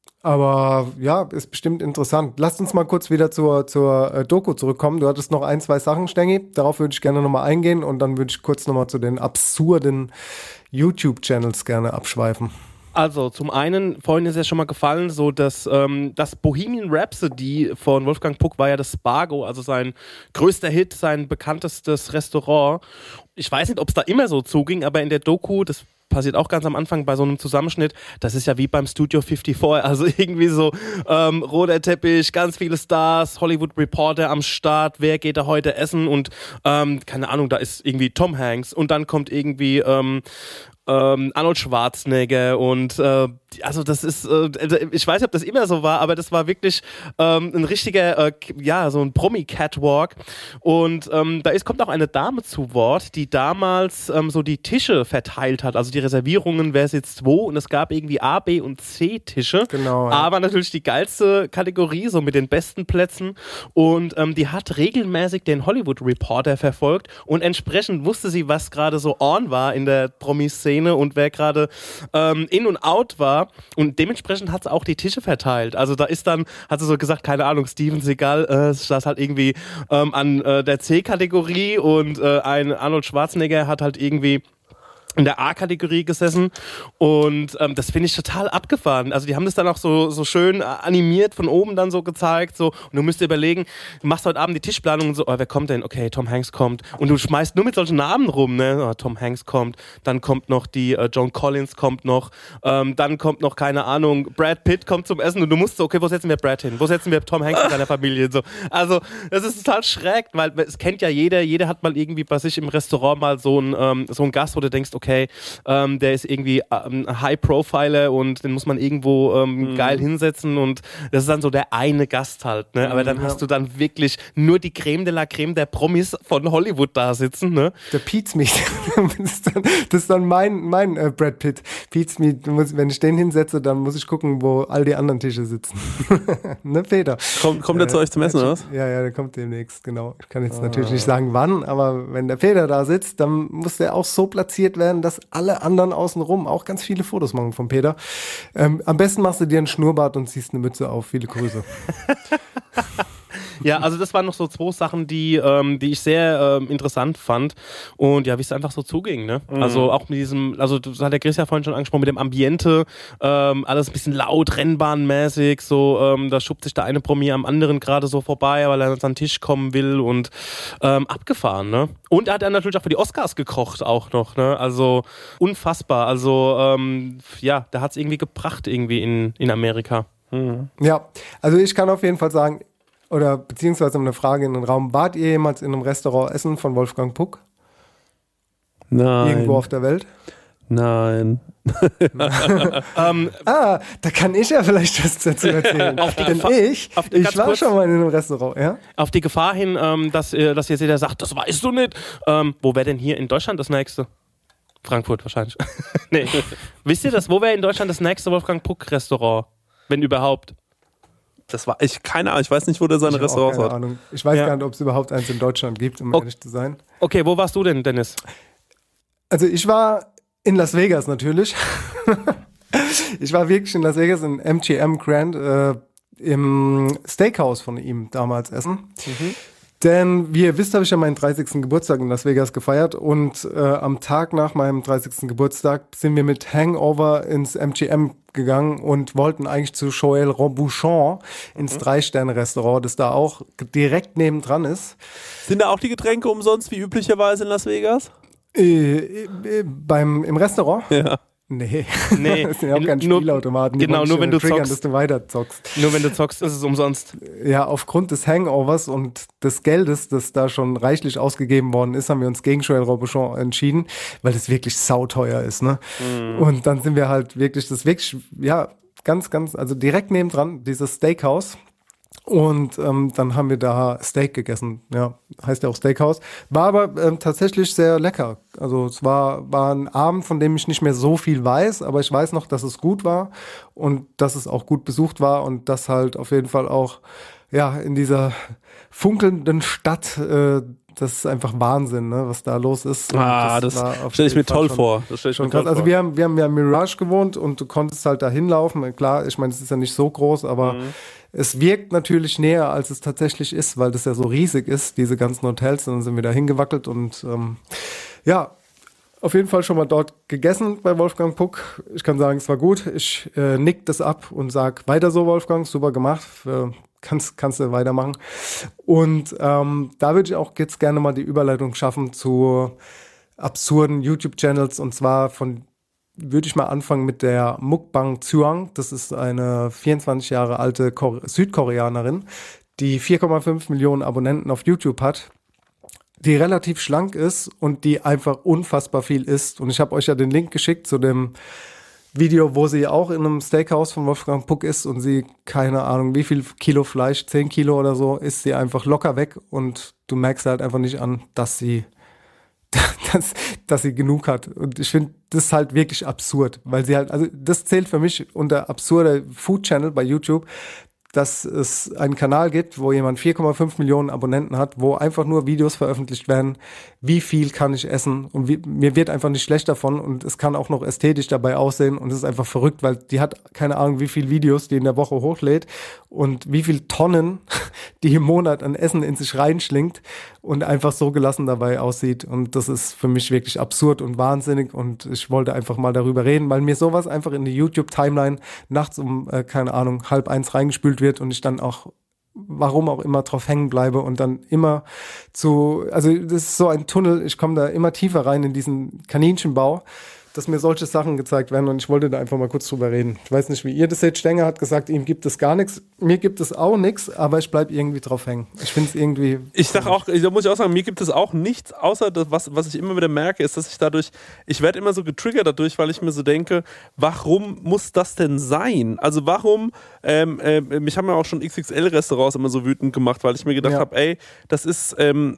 aber ja, ist bestimmt interessant. Lasst uns mal kurz wieder zur, zur äh, Doku zurückkommen. Du hattest noch ein, zwei Sachen, Stengi. Darauf würde ich gerne nochmal eingehen und dann würde ich kurz nochmal zu den absurden YouTube-Channels gerne abschweifen. Also, zum einen, vorhin ist ja schon mal gefallen, so dass ähm, das Bohemian Rhapsody von Wolfgang Puck war ja das Spargo, also sein größter Hit, sein bekanntestes Restaurant. Ich weiß nicht, ob es da immer so zuging, aber in der Doku, das passiert auch ganz am Anfang bei so einem Zusammenschnitt, das ist ja wie beim Studio vierundfünfzig, also irgendwie so ähm, roter Teppich, ganz viele Stars, Hollywood Reporter am Start, wer geht da heute essen und ähm, keine Ahnung, da ist irgendwie Tom Hanks und dann kommt irgendwie ähm, Ähm, Arnold Schwarzenegger und äh, also das ist, äh, ich weiß nicht, ob das immer so war, aber das war wirklich ähm, ein richtiger, äh, ja, so ein Promi-Catwalk und ähm, da ist, kommt auch eine Dame zu Wort, die damals ähm, so die Tische verteilt hat, also die Reservierungen, wer sitzt wo und es gab irgendwie A, B und C Tische, Genau, ja. aber natürlich die geilste Kategorie, so mit den besten Plätzen und ähm, die hat regelmäßig den Hollywood Reporter verfolgt und entsprechend wusste sie, was gerade so on war in der Promi-Szene und wer gerade ähm, in und out war und dementsprechend hat sie auch die Tische verteilt. Also da ist dann, hat sie so gesagt, keine Ahnung, Steven Seagal äh, saß halt irgendwie ähm, an äh, der C-Kategorie und äh, ein Arnold Schwarzenegger hat halt irgendwie in der A-Kategorie gesessen und ähm, das finde ich total abgefahren. Also die haben das dann auch so, so schön animiert von oben dann so gezeigt so und du müsst dir überlegen, du machst heute Abend die Tischplanung und so, oh, wer kommt denn? Okay, Tom Hanks kommt und du schmeißt nur mit solchen Namen rum, ne? Oh, Tom Hanks kommt, dann kommt noch die äh, Joan Collins kommt noch, ähm, dann kommt noch, keine Ahnung, Brad Pitt kommt zum Essen und du musst so, okay, wo setzen wir Brad hin? Wo setzen wir Tom Hanks mit seiner Familie? So. Also das ist total schräg, weil es kennt ja jeder, jeder hat mal irgendwie bei sich im Restaurant mal so ein, ähm, so ein Gast, wo du denkst, okay, ähm, der ist irgendwie ähm, High-Profiler und den muss man irgendwo ähm, mhm. geil hinsetzen und das ist dann so der eine Gast halt, ne? Aber dann ja. hast du dann wirklich nur die Creme de la Creme der Promis von Hollywood da sitzen, ne? Der Pete's Meat, das ist dann, das ist dann mein, mein äh, Brad Pitt. Pete's Meat, muss, wenn ich den hinsetze, dann muss ich gucken, wo all die anderen Tische sitzen. Ne, Peter? Kommt, kommt der äh, zu euch zum Essen, oder was? Ja, ja, der kommt demnächst, genau. Ich kann jetzt ah. natürlich nicht sagen, wann, aber wenn der Peter da sitzt, dann muss der auch so platziert werden, dass alle anderen außenrum auch ganz viele Fotos machen von Peter. Ähm, am besten machst du dir einen Schnurrbart und ziehst eine Mütze auf. Viele Grüße. Ja, also das waren noch so zwei Sachen, die, ähm, die ich sehr ähm, interessant fand und ja, wie es einfach so zuging, ne? Mhm. Also auch mit diesem, also das hat der Chris ja vorhin schon angesprochen, mit dem Ambiente, ähm, alles ein bisschen laut, rennbahnmäßig, so, ähm, da schubt sich der eine Promi am anderen gerade so vorbei, weil er an seinen Tisch kommen will und ähm, abgefahren, ne? Und er hat dann natürlich auch für die Oscars gekocht auch noch, ne? Also unfassbar, also ähm, ja, der hat es irgendwie gebracht irgendwie in, in Amerika. Mhm. Ja, also ich kann auf jeden Fall sagen, oder beziehungsweise eine Frage in den Raum. Wart ihr jemals in einem Restaurant essen von Wolfgang Puck? Nein. Irgendwo auf der Welt? Nein. ähm, ah, da kann ich ja vielleicht was dazu erzählen. Auf die Denn Gefahr, ich, auf die, ich war kurz, schon mal in einem Restaurant, ja? Auf die Gefahr hin, ähm, dass, äh, dass jetzt jeder sagt, das weißt du nicht. Ähm, wo wäre denn hier in Deutschland das nächste? Frankfurt wahrscheinlich. Nee. Wisst ihr das? Wo wäre in Deutschland das nächste Wolfgang Puck Restaurant? Wenn überhaupt. Das war ich, keine Ahnung, ich weiß nicht, wo der seine ich Restaurants keine hat. Ahnung. Ich weiß ja. gar nicht, ob es überhaupt eins in Deutschland gibt, um okay. ehrlich zu sein. Okay, wo warst du denn, Dennis? Also ich war in Las Vegas natürlich. Ich war wirklich in Las Vegas in M G M Grand äh, im Steakhouse von ihm damals essen. Mhm. Denn, wie ihr wisst, habe ich ja meinen dreißigsten Geburtstag in Las Vegas gefeiert und äh, am Tag nach meinem dreißigsten Geburtstag sind wir mit Hangover ins M G M gegangen und wollten eigentlich zu Joël Robuchon ins mhm. Drei-Sterne-Restaurant, das da auch direkt nebendran ist. Sind da auch die Getränke umsonst, wie üblicherweise in Las Vegas? Äh, äh, beim, im Restaurant? Ja. Nee, nee. Das sind ja auch keine Spielautomaten. Die genau, nur wenn du triggern, zockst. dass du weiter zockst. Nur wenn du zockst, ist es umsonst. Ja, aufgrund des Hangovers und des Geldes, das da schon reichlich ausgegeben worden ist, haben wir uns gegen Joël Robuchon entschieden, weil das wirklich sauteuer ist, ne? Mhm. Und dann sind wir halt wirklich, das wirklich, ja, ganz, ganz, also direkt nebendran, dieses Steakhouse. Und ähm, dann haben wir da Steak gegessen, ja, heißt ja auch Steakhouse. War aber ähm, tatsächlich sehr lecker. Also es war, war ein Abend, von dem ich nicht mehr so viel weiß, aber ich weiß noch, dass es gut war und dass es auch gut besucht war und dass halt auf jeden Fall auch ja in dieser funkelnden Stadt äh, das ist einfach Wahnsinn, ne, was da los ist. Ah, das, das stelle ich mir toll schon, vor. Das stell ich schon mir krass. toll Also vor. wir haben, wir haben ja in Mirage gewohnt und du konntest halt da hinlaufen. Klar, ich meine, es ist ja nicht so groß, aber mhm. es wirkt natürlich näher, als es tatsächlich ist, weil das ja so riesig ist, diese ganzen Hotels. Und dann sind wir da hingewackelt und ähm, ja, auf jeden Fall schon mal dort gegessen bei Wolfgang Puck. Ich kann sagen, es war gut. Ich äh, nick das ab und sag, weiter so, Wolfgang, super gemacht. Äh, kannst, kannst du weitermachen. Und ähm, da würde ich auch jetzt gerne mal die Überleitung schaffen zu absurden YouTube-Channels. Und zwar von, würde ich mal anfangen mit der Mukbang Zhuang. Das ist eine vierundzwanzig Jahre alte Kore- Südkoreanerin, die vier Komma fünf Millionen Abonnenten auf YouTube hat, die relativ schlank ist und die einfach unfassbar viel isst. Und ich habe euch ja den Link geschickt zu dem Video, wo sie auch in einem Steakhouse von Wolfgang Puck ist und sie, keine Ahnung, wie viel Kilo Fleisch, zehn Kilo oder so, isst sie einfach locker weg und du merkst halt einfach nicht an, dass sie, dass, dass sie genug hat. Und ich finde, das ist halt wirklich absurd, weil sie halt, also das zählt für mich unter absurder Food Channel bei YouTube, dass es einen Kanal gibt, wo jemand vier Komma fünf Millionen Abonnenten hat, wo einfach nur Videos veröffentlicht werden, wie viel kann ich essen und wie, mir wird einfach nicht schlecht davon und es kann auch noch ästhetisch dabei aussehen und es ist einfach verrückt, weil die hat keine Ahnung, wie viele Videos die in der Woche hochlädt und wie viel Tonnen die im Monat an Essen in sich reinschlingt und einfach so gelassen dabei aussieht und das ist für mich wirklich absurd und wahnsinnig und ich wollte einfach mal darüber reden, weil mir sowas einfach in die YouTube-Timeline nachts um, äh, keine Ahnung, halb eins reingespült wird und ich dann auch, warum auch immer, drauf hängen bleibe und dann immer zu, also das ist so ein Tunnel, ich komme da immer tiefer rein in diesen Kaninchenbau, dass mir solche Sachen gezeigt werden und ich wollte da einfach mal kurz drüber reden. Ich weiß nicht, wie ihr das seht. Stenger hat gesagt, ihm gibt es gar nichts. Mir gibt es auch nichts, aber ich bleibe irgendwie drauf hängen. Ich finde es irgendwie... Ich sag auch, da muss ich auch sagen, mir gibt es auch nichts, außer das, was, was ich immer wieder merke, ist, dass ich dadurch, ich werde immer so getriggert dadurch, weil ich mir so denke, warum muss das denn sein? Also warum, ähm, äh, mich haben ja auch schon X X L-Restaurants immer so wütend gemacht, weil ich mir gedacht ja. habe, ey, das ist... Ähm,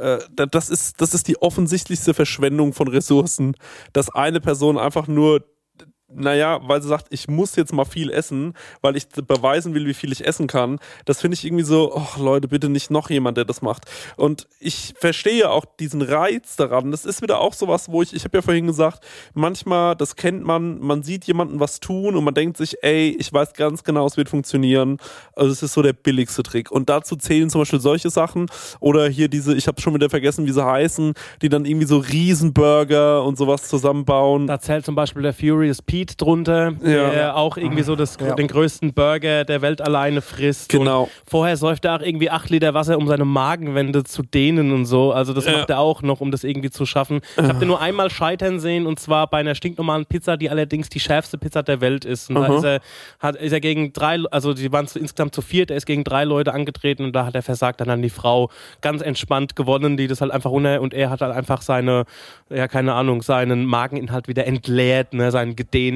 Das ist, das ist die offensichtlichste Verschwendung von Ressourcen, dass eine Person einfach nur, naja, weil sie sagt, ich muss jetzt mal viel essen, weil ich beweisen will, wie viel ich essen kann. Das finde ich irgendwie so, ach Leute, bitte nicht noch jemand, der das macht. Und ich verstehe auch diesen Reiz daran. Das ist wieder auch sowas, wo ich, ich habe ja vorhin gesagt, manchmal, das kennt man, man sieht jemanden was tun und man denkt sich, ey, ich weiß ganz genau, es wird funktionieren. Also es ist so der billigste Trick. Und dazu zählen zum Beispiel solche Sachen oder hier diese, ich habe schon wieder vergessen, wie sie heißen, die dann irgendwie so Riesenburger und sowas zusammenbauen. Da zählt zum Beispiel der Furious Pete drunter, ja. der auch irgendwie so das, ja. den größten Burger der Welt alleine frisst. Genau. Und vorher säuft er auch irgendwie acht Liter Wasser, um seine Magenwände zu dehnen und so. Also das ja. macht er auch noch, um das irgendwie zu schaffen. Ich habe den nur einmal scheitern sehen und zwar bei einer stinknormalen Pizza, die allerdings die schärfste Pizza der Welt ist. Und uh-huh. da ist er, hat, ist er gegen drei, also die waren zu, insgesamt zu viert, er ist gegen drei Leute angetreten und da hat er versagt, dann an die Frau ganz entspannt gewonnen, die das halt einfach runter und er hat halt einfach seine, ja keine Ahnung, seinen Mageninhalt wieder entleert, ne, seinen gedehnten.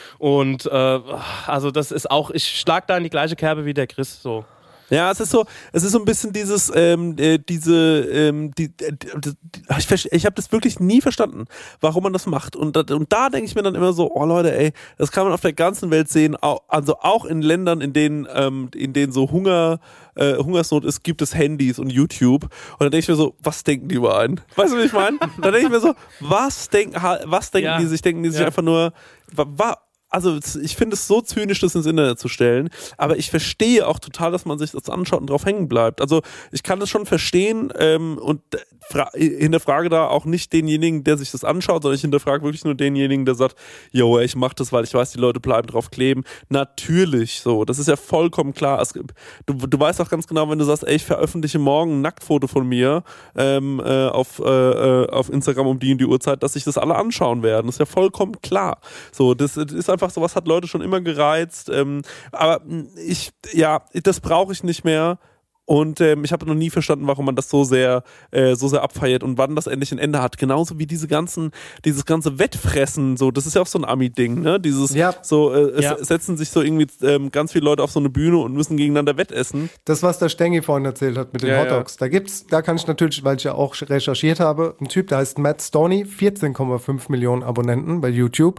Und äh, also das ist auch, ich schlag da in die gleiche Kerbe wie der Chris, so. Ja, es ist so, es ist so ein bisschen dieses, ähm, äh, diese, ähm, die, die, die, ich, ich habe das wirklich nie verstanden, warum man das macht. Und, und da denke ich mir dann immer so, oh Leute, ey, das kann man auf der ganzen Welt sehen, also auch in Ländern, in denen, ähm, in denen so Hunger, äh, Hungersnot ist, gibt es Handys und YouTube. Und dann denke ich mir so, was denken die über einen? Weißt du, wie ich meine? Dann denke ich mir so, was denken, was denken ja. die sich? Denken die sich ja. einfach nur, wa, Also ich finde es so zynisch, das ins Internet zu stellen, aber ich verstehe auch total, dass man sich das anschaut und drauf hängen bleibt. Also ich kann das schon verstehen ähm, und fra- hinterfrage da auch nicht denjenigen, der sich das anschaut, sondern ich hinterfrage wirklich nur denjenigen, der sagt, yo, ich mach das, weil ich weiß, die Leute bleiben drauf kleben. Natürlich, so, das ist ja vollkommen klar. Es, du, du weißt auch ganz genau, wenn du sagst, ey, ich veröffentliche morgen ein Nacktfoto von mir ähm, äh, auf, äh, auf Instagram um die und die Uhrzeit, dass sich das alle anschauen werden. Das ist ja vollkommen klar. So, das, das ist einfach sowas hat Leute schon immer gereizt, ähm, aber ich, ja, das brauche ich nicht mehr und ähm, ich habe noch nie verstanden, warum man das so sehr, äh, so sehr abfeiert und wann das endlich ein Ende hat. Genauso wie diese ganzen, dieses ganze Wettfressen, so, das ist ja auch so ein Ami-Ding, ne? Dieses, ja. so, äh, ja. es setzen sich so irgendwie ähm, ganz viele Leute auf so eine Bühne und müssen gegeneinander wettessen. Das, was der Stengi vorhin erzählt hat mit den ja, Hotdogs, ja. da gibt's, da kann ich natürlich, weil ich ja auch recherchiert habe, einen Typ, der heißt Matt Stoney, vierzehn Komma fünf Millionen Abonnenten bei YouTube.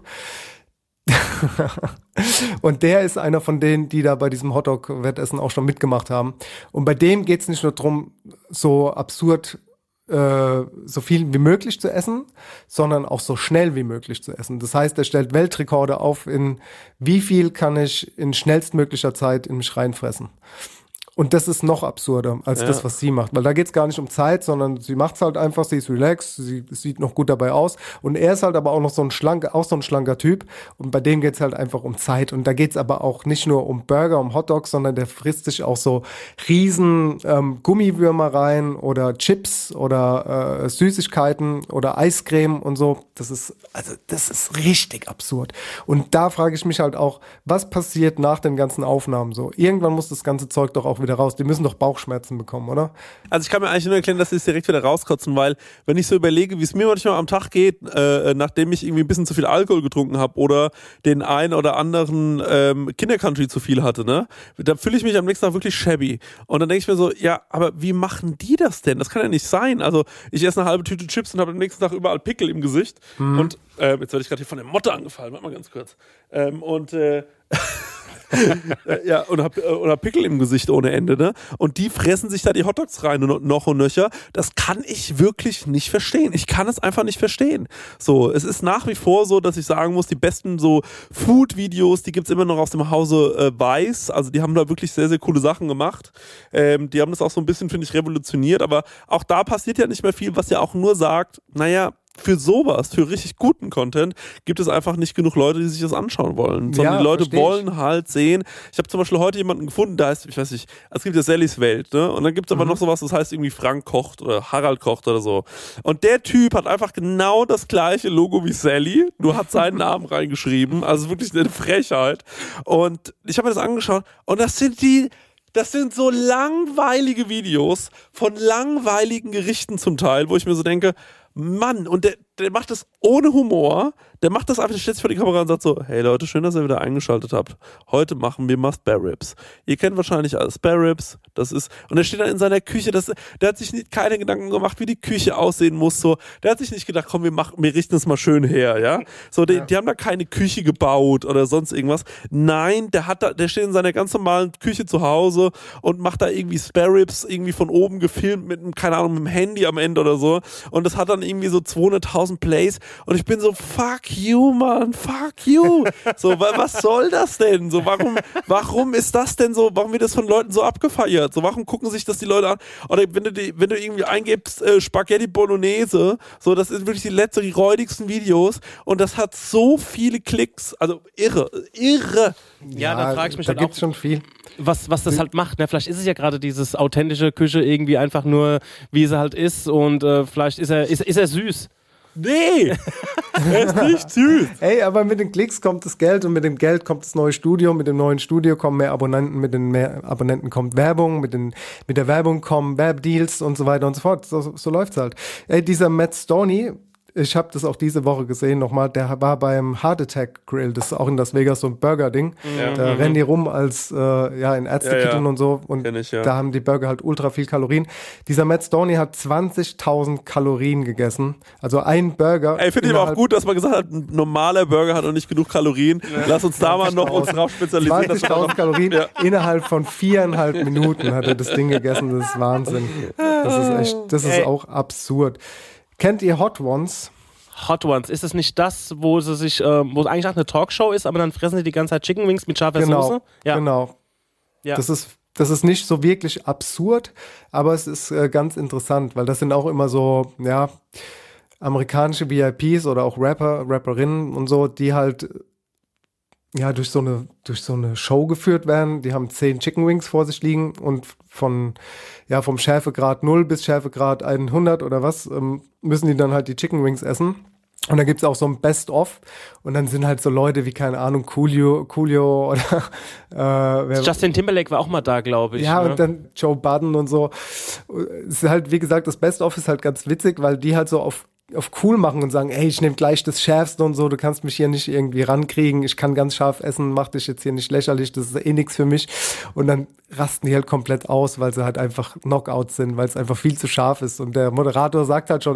Und der ist einer von denen, die da bei diesem Hotdog-Wettessen auch schon mitgemacht haben. Und bei dem geht's nicht nur drum, so absurd äh, so viel wie möglich zu essen, sondern auch so schnell wie möglich zu essen. Das heißt, er stellt Weltrekorde auf in wie viel kann ich in schnellstmöglicher Zeit in mich reinfressen. Und das ist noch absurder als ja. das, was sie macht. Weil da geht's gar nicht um Zeit, sondern sie macht's halt einfach, sie ist relaxed, sie sieht noch gut dabei aus. Und er ist halt aber auch noch so ein schlanker, auch so ein schlanker Typ. Und bei dem geht's halt einfach um Zeit. Und da geht's aber auch nicht nur um Burger, um Hotdogs, sondern der frisst sich auch so riesen ähm, Gummiwürmer rein oder Chips oder äh, Süßigkeiten oder Eiscreme und so. Das ist, also das ist richtig absurd. Und da frage ich mich halt auch, was passiert nach den ganzen Aufnahmen so? Irgendwann muss das ganze Zeug doch auch wieder raus. Die müssen doch Bauchschmerzen bekommen, oder? Also ich kann mir eigentlich nur erklären, dass sie es direkt wieder rauskotzen, weil wenn ich so überlege, wie es mir manchmal am Tag geht, äh, nachdem ich irgendwie ein bisschen zu viel Alkohol getrunken habe oder den einen oder anderen ähm, Kindercountry zu viel hatte, ne, da fühle ich mich am nächsten Tag wirklich shabby. Und dann denke ich mir so, ja, aber wie machen die das denn? Das kann ja nicht sein. Also ich esse eine halbe Tüte Chips und habe am nächsten Tag überall Pickel im Gesicht. Mhm. Und äh, jetzt werde ich gerade hier von der Motte angefallen. Warte mal ganz kurz. Ähm, und äh, ja, und hab, und hab Pickel im Gesicht ohne Ende, ne? Und die fressen sich da die Hotdogs rein und noch und nöcher. Das kann ich wirklich nicht verstehen. Ich kann es einfach nicht verstehen. So, es ist nach wie vor so, dass ich sagen muss, die besten so Food-Videos, die gibt's immer noch aus dem Hause äh, Weiß. Also die haben da wirklich sehr, sehr coole Sachen gemacht. Ähm, die haben das auch so ein bisschen, finde ich, revolutioniert. Aber auch da passiert ja nicht mehr viel, was ja auch nur sagt, naja, für sowas, für richtig guten Content, gibt es einfach nicht genug Leute, die sich das anschauen wollen. Sondern ja, die Leute wollen halt sehen. Ich habe zum Beispiel heute jemanden gefunden, da heißt, ich weiß nicht, es gibt ja Sallys Welt, ne? Und dann gibt es aber mhm. noch sowas, das heißt irgendwie Frank kocht oder Harald kocht oder so. Und der Typ hat einfach genau das gleiche Logo wie Sally, nur hat seinen Namen reingeschrieben. Also wirklich eine Frechheit. Und ich habe mir das angeschaut und das sind die Das sind so langweilige Videos von langweiligen Gerichten zum Teil, wo ich mir so denke, Mann, und der, der macht das ohne Humor, der macht das einfach, der stellt sich vor die Kamera und sagt so, hey Leute, schön, dass ihr wieder eingeschaltet habt. Heute machen wir mal Spare Ribs. Ihr kennt wahrscheinlich alle Spare Ribs, das ist, und er steht dann in seiner Küche, das, der hat sich nicht, keine Gedanken gemacht, wie die Küche aussehen muss, so, der hat sich nicht gedacht, komm, wir machen, wir richten es mal schön her, ja. So, die, ja. die haben da keine Küche gebaut oder sonst irgendwas. Nein, der hat da, der steht in seiner ganz normalen Küche zu Hause und macht da irgendwie Spare Ribs irgendwie von oben gefilmt mit einem, keine Ahnung, mit dem Handy am Ende oder so. Und das hat dann irgendwie so zweihunderttausend Plays und ich bin so, fuck you, man, fuck you. So, was soll das denn? So, warum, warum ist das denn so, warum wird das von Leuten so abgefeiert? So, warum gucken sich das die Leute an? Oder wenn du, die, wenn du irgendwie eingibst, äh, Spaghetti Bolognese, so, das sind wirklich die letzten, die räudigsten Videos und das hat so viele Klicks, also irre, irre. Ja, ja, da frage ich mich da halt gibt's auch, schon viel. Was, was das halt macht. Ne? Vielleicht ist es ja gerade dieses authentische Küche irgendwie einfach nur, wie sie halt ist und äh, vielleicht ist er, ist, ist er süß. Nee, er ist nicht süß. Ey, aber mit den Klicks kommt das Geld und mit dem Geld kommt das neue Studio. Mit dem neuen Studio kommen mehr Abonnenten, mit den mehr Abonnenten kommt Werbung, mit, den, mit der Werbung kommen Werbdeals und so weiter und so fort. So, so läuft's halt. Ey, dieser Matt Stoney, ich habe das auch diese Woche gesehen nochmal, der war beim Heart Attack Grill, das ist auch in Las Vegas so ein Burger-Ding. Ja. Da mhm. rennen die rum als äh, ja in Ärztekitteln ja, ja. und so und ich, ja. da haben die Burger halt ultra viel Kalorien. Dieser Matt Stoney hat zwanzigtausend Kalorien gegessen, also ein Burger. Ey, finde ich aber auch gut, dass man gesagt hat, ein normaler Burger hat noch nicht genug Kalorien. Ja. Lass uns da mal noch uns drauf spezialisieren. zwanzigtausend Kalorien ja. innerhalb von viereinhalb Minuten hat er das Ding gegessen, das ist Wahnsinn. Das ist echt, das ist Ey. auch absurd. Kennt ihr Hot Ones? Hot Ones, ist es nicht das, wo sie sich, äh, wo es eigentlich auch eine Talkshow ist, aber dann fressen sie die ganze Zeit Chicken Wings mit scharfer genau, Soße? Ja, genau. Ja. Das ist, das ist nicht so wirklich absurd, aber es ist äh, ganz interessant, weil das sind auch immer so, ja, amerikanische V I Ps oder auch Rapper, Rapperinnen und so, die halt ja durch so eine durch so eine Show geführt werden. Die haben zehn Chicken Wings vor sich liegen und von ja vom Schärfegrad null bis Schärfegrad hundert oder was ähm, müssen die dann halt die Chicken Wings essen. Und dann gibt's auch so ein Best-of und dann sind halt so Leute wie, keine Ahnung, Coolio, Coolio oder äh, wer, Justin Timberlake war auch mal da, glaube ich. Ja, ne? Und dann Joe Budden und so. Es ist halt, wie gesagt, das Best-of ist halt ganz witzig, weil die halt so auf auf cool machen und sagen, ey, ich nehme gleich das Schärfste und so, du kannst mich hier nicht irgendwie rankriegen, ich kann ganz scharf essen, mach dich jetzt hier nicht lächerlich, das ist eh nichts für mich. Und dann rasten die halt komplett aus, weil sie halt einfach Knockouts sind, weil es einfach viel zu scharf ist. Und der Moderator sagt halt schon, ey,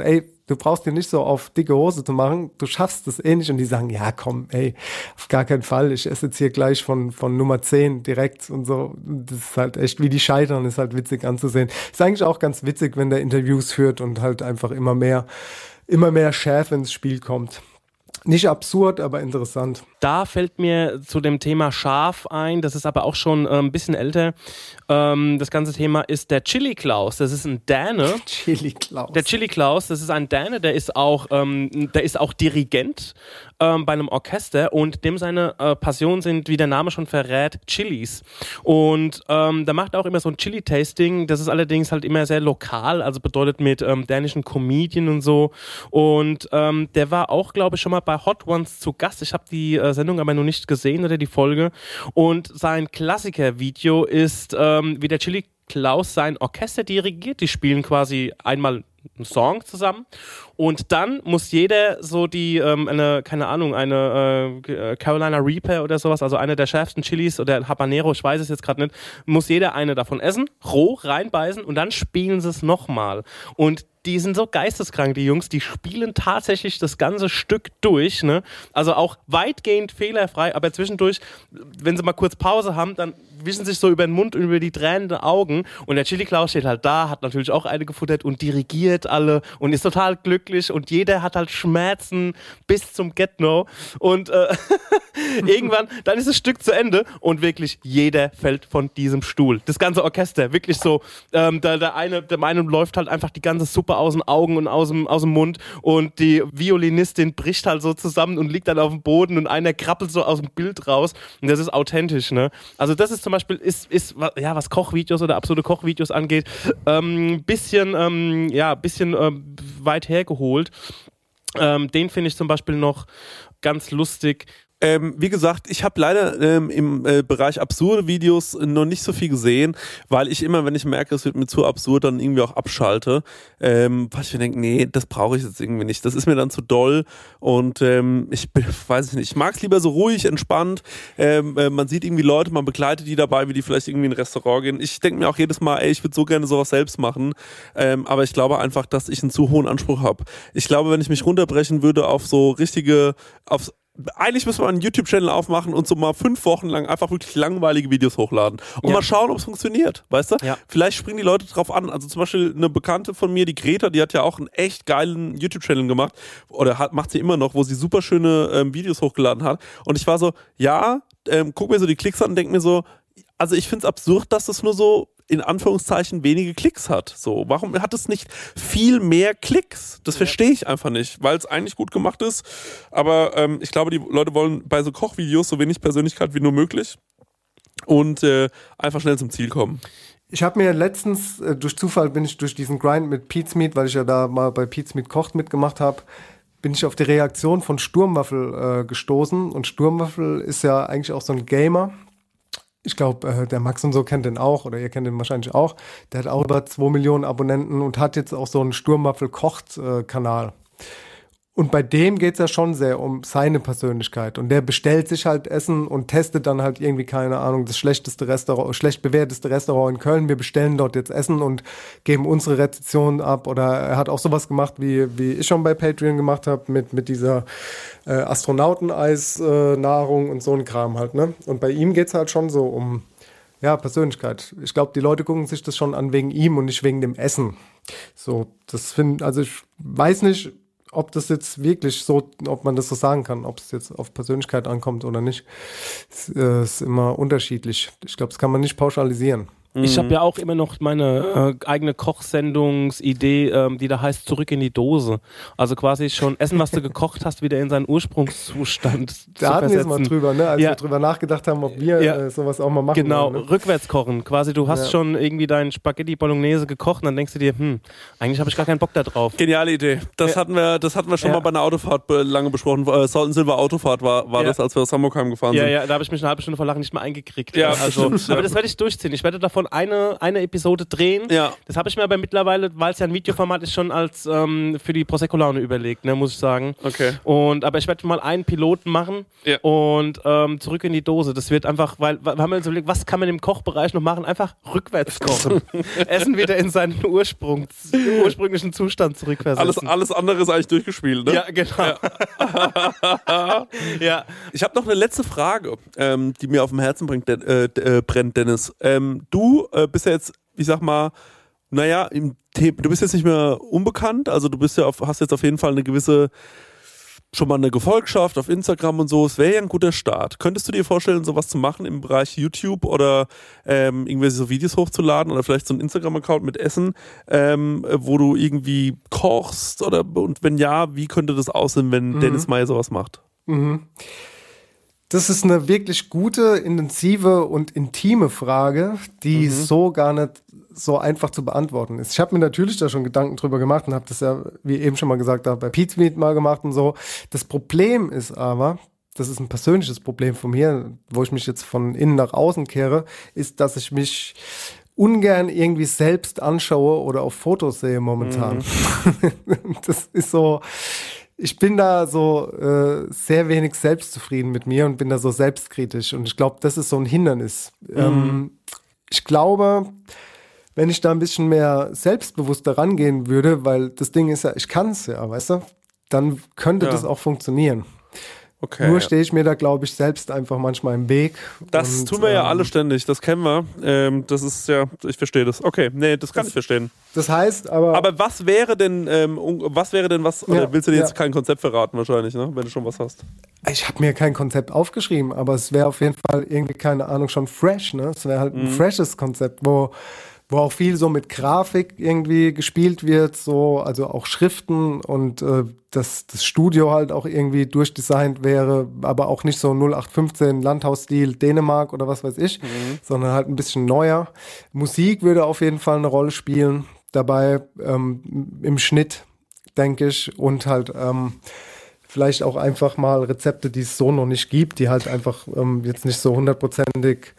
Du brauchst dir nicht so auf dicke Hose zu machen. Du schaffst es eh nicht. Und die sagen, ja komm, ey, auf gar keinen Fall. Ich esse jetzt hier gleich von, von Nummer zehn direkt und so. Das ist halt echt, wie die scheitern, ist halt witzig anzusehen. Ist eigentlich auch ganz witzig, wenn der Interviews führt und halt einfach immer mehr, immer mehr Schärfe ins Spiel kommt. Nicht absurd, aber interessant. Da fällt mir zu dem Thema Schaf ein, das ist aber auch schon äh, ein bisschen älter. Ähm, das ganze Thema ist der Chili Klaus. Das ist ein Däne. Chili Klaus. Der Chili Klaus, das ist ein Däne, der ist auch, ähm, der ist auch Dirigent ähm, bei einem Orchester und dem seine äh, Passion sind, wie der Name schon verrät, Chilis. Und ähm, da macht er auch immer so ein Chili-Tasting. Das ist allerdings halt immer sehr lokal, also bedeutet mit ähm, dänischen Comedien und so. Und ähm, der war auch, glaube ich, schon mal bei Hot Ones zu Gast. Ich habe die äh, Sendung aber noch nicht gesehen oder die Folge. Und sein Klassiker-Video ist, ähm, wie der Chili Klaus sein Orchester dirigiert. Die spielen quasi einmal einen Song zusammen und dann muss jeder so die, ähm, eine, keine Ahnung, eine äh, Carolina Reaper oder sowas, also eine der schärfsten Chilis oder Habanero, ich weiß es jetzt gerade nicht, muss jeder eine davon essen, roh reinbeißen und dann spielen sie es nochmal. Und die sind so geisteskrank, die Jungs, die spielen tatsächlich das ganze Stück durch, ne? Also auch weitgehend fehlerfrei, aber zwischendurch, wenn sie mal kurz Pause haben, dann wischen sich so über den Mund und über die tränenden Augen und der Chili Klaus steht halt da, hat natürlich auch eine gefuttert und dirigiert alle und ist total glücklich und jeder hat halt Schmerzen bis zum Get-No und äh, irgendwann, dann ist das Stück zu Ende und wirklich jeder fällt von diesem Stuhl. Das ganze Orchester, wirklich so, ähm, der, der eine, dem einen läuft halt einfach die ganze Suppe aus den Augen und aus dem, aus dem Mund und die Violinistin bricht halt so zusammen und liegt dann auf dem Boden und einer krabbelt so aus dem Bild raus und das ist authentisch, ne? Also das ist zum Beispiel, ist, ist ja, was Kochvideos oder absurde Kochvideos angeht, ähm, bisschen, ähm, ja, bisschen ähm, weit hergeholt. Ähm, den finde ich zum Beispiel noch ganz lustig. Ähm, wie gesagt, ich habe leider ähm, im äh, Bereich absurde Videos noch nicht so viel gesehen, weil ich immer, wenn ich merke, es wird mir zu absurd, dann irgendwie auch abschalte, ähm, weil ich mir denke, nee, das brauche ich jetzt irgendwie nicht. Das ist mir dann zu doll und ähm, ich bin, weiß ich nicht, ich mag es lieber so ruhig, entspannt. Ähm, äh, man sieht irgendwie Leute, man begleitet die dabei, wie die vielleicht irgendwie in ein Restaurant gehen. Ich denke mir auch jedes Mal, ey, ich würde so gerne sowas selbst machen, ähm, aber ich glaube einfach, dass ich einen zu hohen Anspruch habe. Ich glaube, wenn ich mich runterbrechen würde auf so richtige, auf eigentlich müssen wir einen YouTube-Channel aufmachen und so mal fünf Wochen lang einfach wirklich langweilige Videos hochladen und ja. mal schauen, ob es funktioniert, weißt du? Ja. Vielleicht springen die Leute drauf an. Also zum Beispiel eine Bekannte von mir, die Greta, die hat ja auch einen echt geilen YouTube-Channel gemacht oder hat, macht sie immer noch, wo sie super schöne ähm, Videos hochgeladen hat und ich war so, ja, ähm, guck mir so die Klicks an und denk mir so, also ich find's absurd, dass das nur so in Anführungszeichen wenige Klicks hat. So, warum hat es nicht viel mehr Klicks? Das verstehe ich einfach nicht, weil es eigentlich gut gemacht ist. Aber ähm, ich glaube, die Leute wollen bei so Kochvideos so wenig Persönlichkeit wie nur möglich und äh, einfach schnell zum Ziel kommen. Ich habe mir letztens, äh, durch Zufall bin ich durch diesen Grind mit Pete's Meat, weil ich ja da mal bei Pete's Meat kocht mitgemacht habe, bin ich auf die Reaktion von Sturmwaffel äh, gestoßen. Und Sturmwaffel ist ja eigentlich auch so ein Gamer. Ich glaube, äh, der Max und so kennt den auch, oder ihr kennt den wahrscheinlich auch. Der hat auch über zwei Millionen Abonnenten und hat jetzt auch so einen Sturmwaffel-Kocht-Kanal. Und bei dem geht es ja schon sehr um seine Persönlichkeit. Und der bestellt sich halt Essen und testet dann halt irgendwie, keine Ahnung, das schlechteste Restaurant, schlecht bewerteste Restaurant in Köln. Wir bestellen dort jetzt Essen und geben unsere Rezension ab. Oder er hat auch sowas gemacht, wie, wie ich schon bei Patreon gemacht habe, mit, mit dieser äh, Astronauteneis-Nahrung äh, und so ein Kram halt, ne? Und bei ihm geht es halt schon so um, ja, Persönlichkeit. Ich glaube, die Leute gucken sich das schon an wegen ihm und nicht wegen dem Essen. So, das finde, also ich weiß nicht, ob das jetzt wirklich so, ob man das so sagen kann, ob es jetzt auf Persönlichkeit ankommt oder nicht, ist, äh, ist immer unterschiedlich. Ich glaube, das kann man nicht pauschalisieren. Ich habe ja auch immer noch meine äh, eigene Kochsendungsidee, ähm, die da heißt Zurück in die Dose. Also quasi schon Essen, was du gekocht hast, wieder in seinen Ursprungszustand zu Da hatten wir es mal drüber, ne? als ja. wir drüber nachgedacht haben, ob wir ja. äh, sowas auch mal machen Genau, wollen, ne? Rückwärts kochen. Quasi du hast ja. schon irgendwie dein Spaghetti Bolognese gekocht und dann denkst du dir, hm, eigentlich habe ich gar keinen Bock da drauf. Geniale Idee. Das ja. hatten wir, das hatten wir schon ja. mal bei einer Autofahrt lange besprochen. Äh, Salt and Silver Autofahrt war, war ja. das, als wir aus Hamburg heimgefahren ja, sind. Ja, ja, da habe ich mich eine halbe Stunde vor Lachen nicht mehr eingekriegt. Ja, also, bestimmt, aber ja. das werde ich durchziehen. Ich werde davon davon eine, eine Episode drehen. Ja. Das habe ich mir aber mittlerweile, weil es ja ein Videoformat ist, schon als ähm, für die Prosecco-Laune überlegt, ne, muss ich sagen. Okay. Und, aber ich werde mal einen Piloten machen ja. und ähm, zurück in die Dose. Das wird einfach, weil wir haben uns überlegt, was kann man im Kochbereich noch machen? Einfach rückwärts kochen. Essen wieder in seinen Ursprung, ursprünglichen Zustand zurückversetzen. Alles, alles andere ist eigentlich durchgespielt, ne? Ja, genau. Ja. ja. Ich habe noch eine letzte Frage, ähm, die mir auf dem Herzen bringt, äh, äh, brennt, Dennis. Ähm, du äh, bist ja jetzt, ich sag mal, naja, im The- du bist jetzt nicht mehr unbekannt, also du bist ja auf, hast jetzt auf jeden Fall eine gewisse, schon mal eine Gefolgschaft auf Instagram und so. Es wäre ja ein guter Start. Könntest du dir vorstellen, sowas zu machen im Bereich YouTube oder ähm, irgendwelche so Videos hochzuladen oder vielleicht so einen Instagram-Account mit Essen, ähm, wo du irgendwie kochst oder und wenn ja, wie könnte das aussehen, wenn mhm. Dennis Meyer sowas macht? Mhm. Das ist eine wirklich gute, intensive und intime Frage, die mhm. so gar nicht so einfach zu beantworten ist. Ich habe mir natürlich da schon Gedanken drüber gemacht und habe das ja, wie eben schon mal gesagt, da bei Pete's Meat mal gemacht und so. Das Problem ist aber, das ist ein persönliches Problem von mir, wo ich mich jetzt von innen nach außen kehre, ist, dass ich mich ungern irgendwie selbst anschaue oder auf Fotos sehe momentan. Mhm. Das ist so... Ich bin da so äh, sehr wenig selbstzufrieden mit mir und bin da so selbstkritisch. Und ich glaube, das ist so ein Hindernis. Mhm. Ähm, ich glaube, wenn ich da ein bisschen mehr selbstbewusster rangehen würde, weil das Ding ist ja, ich kann es ja, weißt du, dann könnte ja. das auch funktionieren. Okay, Nur stehe ich mir da, glaube ich, selbst einfach manchmal im Weg. Das und, tun wir ähm, ja alle ständig, das kennen wir. Ähm, das ist ja, ich verstehe das. Okay, nee, das kann das, ich verstehen. Das heißt aber... Aber was wäre denn, ähm, was wäre denn was, ja, oder willst du dir ja. jetzt kein Konzept verraten wahrscheinlich, ne, wenn du schon was hast? Ich habe mir kein Konzept aufgeschrieben, aber es wäre auf jeden Fall irgendwie, keine Ahnung, schon fresh, ne? Es wäre halt ein mhm. freshes Konzept, wo... wo auch viel so mit Grafik irgendwie gespielt wird, so, also auch Schriften und äh, dass das Studio halt auch irgendwie durchdesignt wäre, aber auch nicht so null acht fünfzehn Landhausstil Dänemark oder was weiß ich, mhm. sondern halt ein bisschen neuer. Musik würde auf jeden Fall eine Rolle spielen dabei, ähm, im Schnitt, denke ich, und halt ähm, vielleicht auch einfach mal Rezepte, die es so noch nicht gibt, die halt einfach ähm, jetzt nicht so hundertprozentig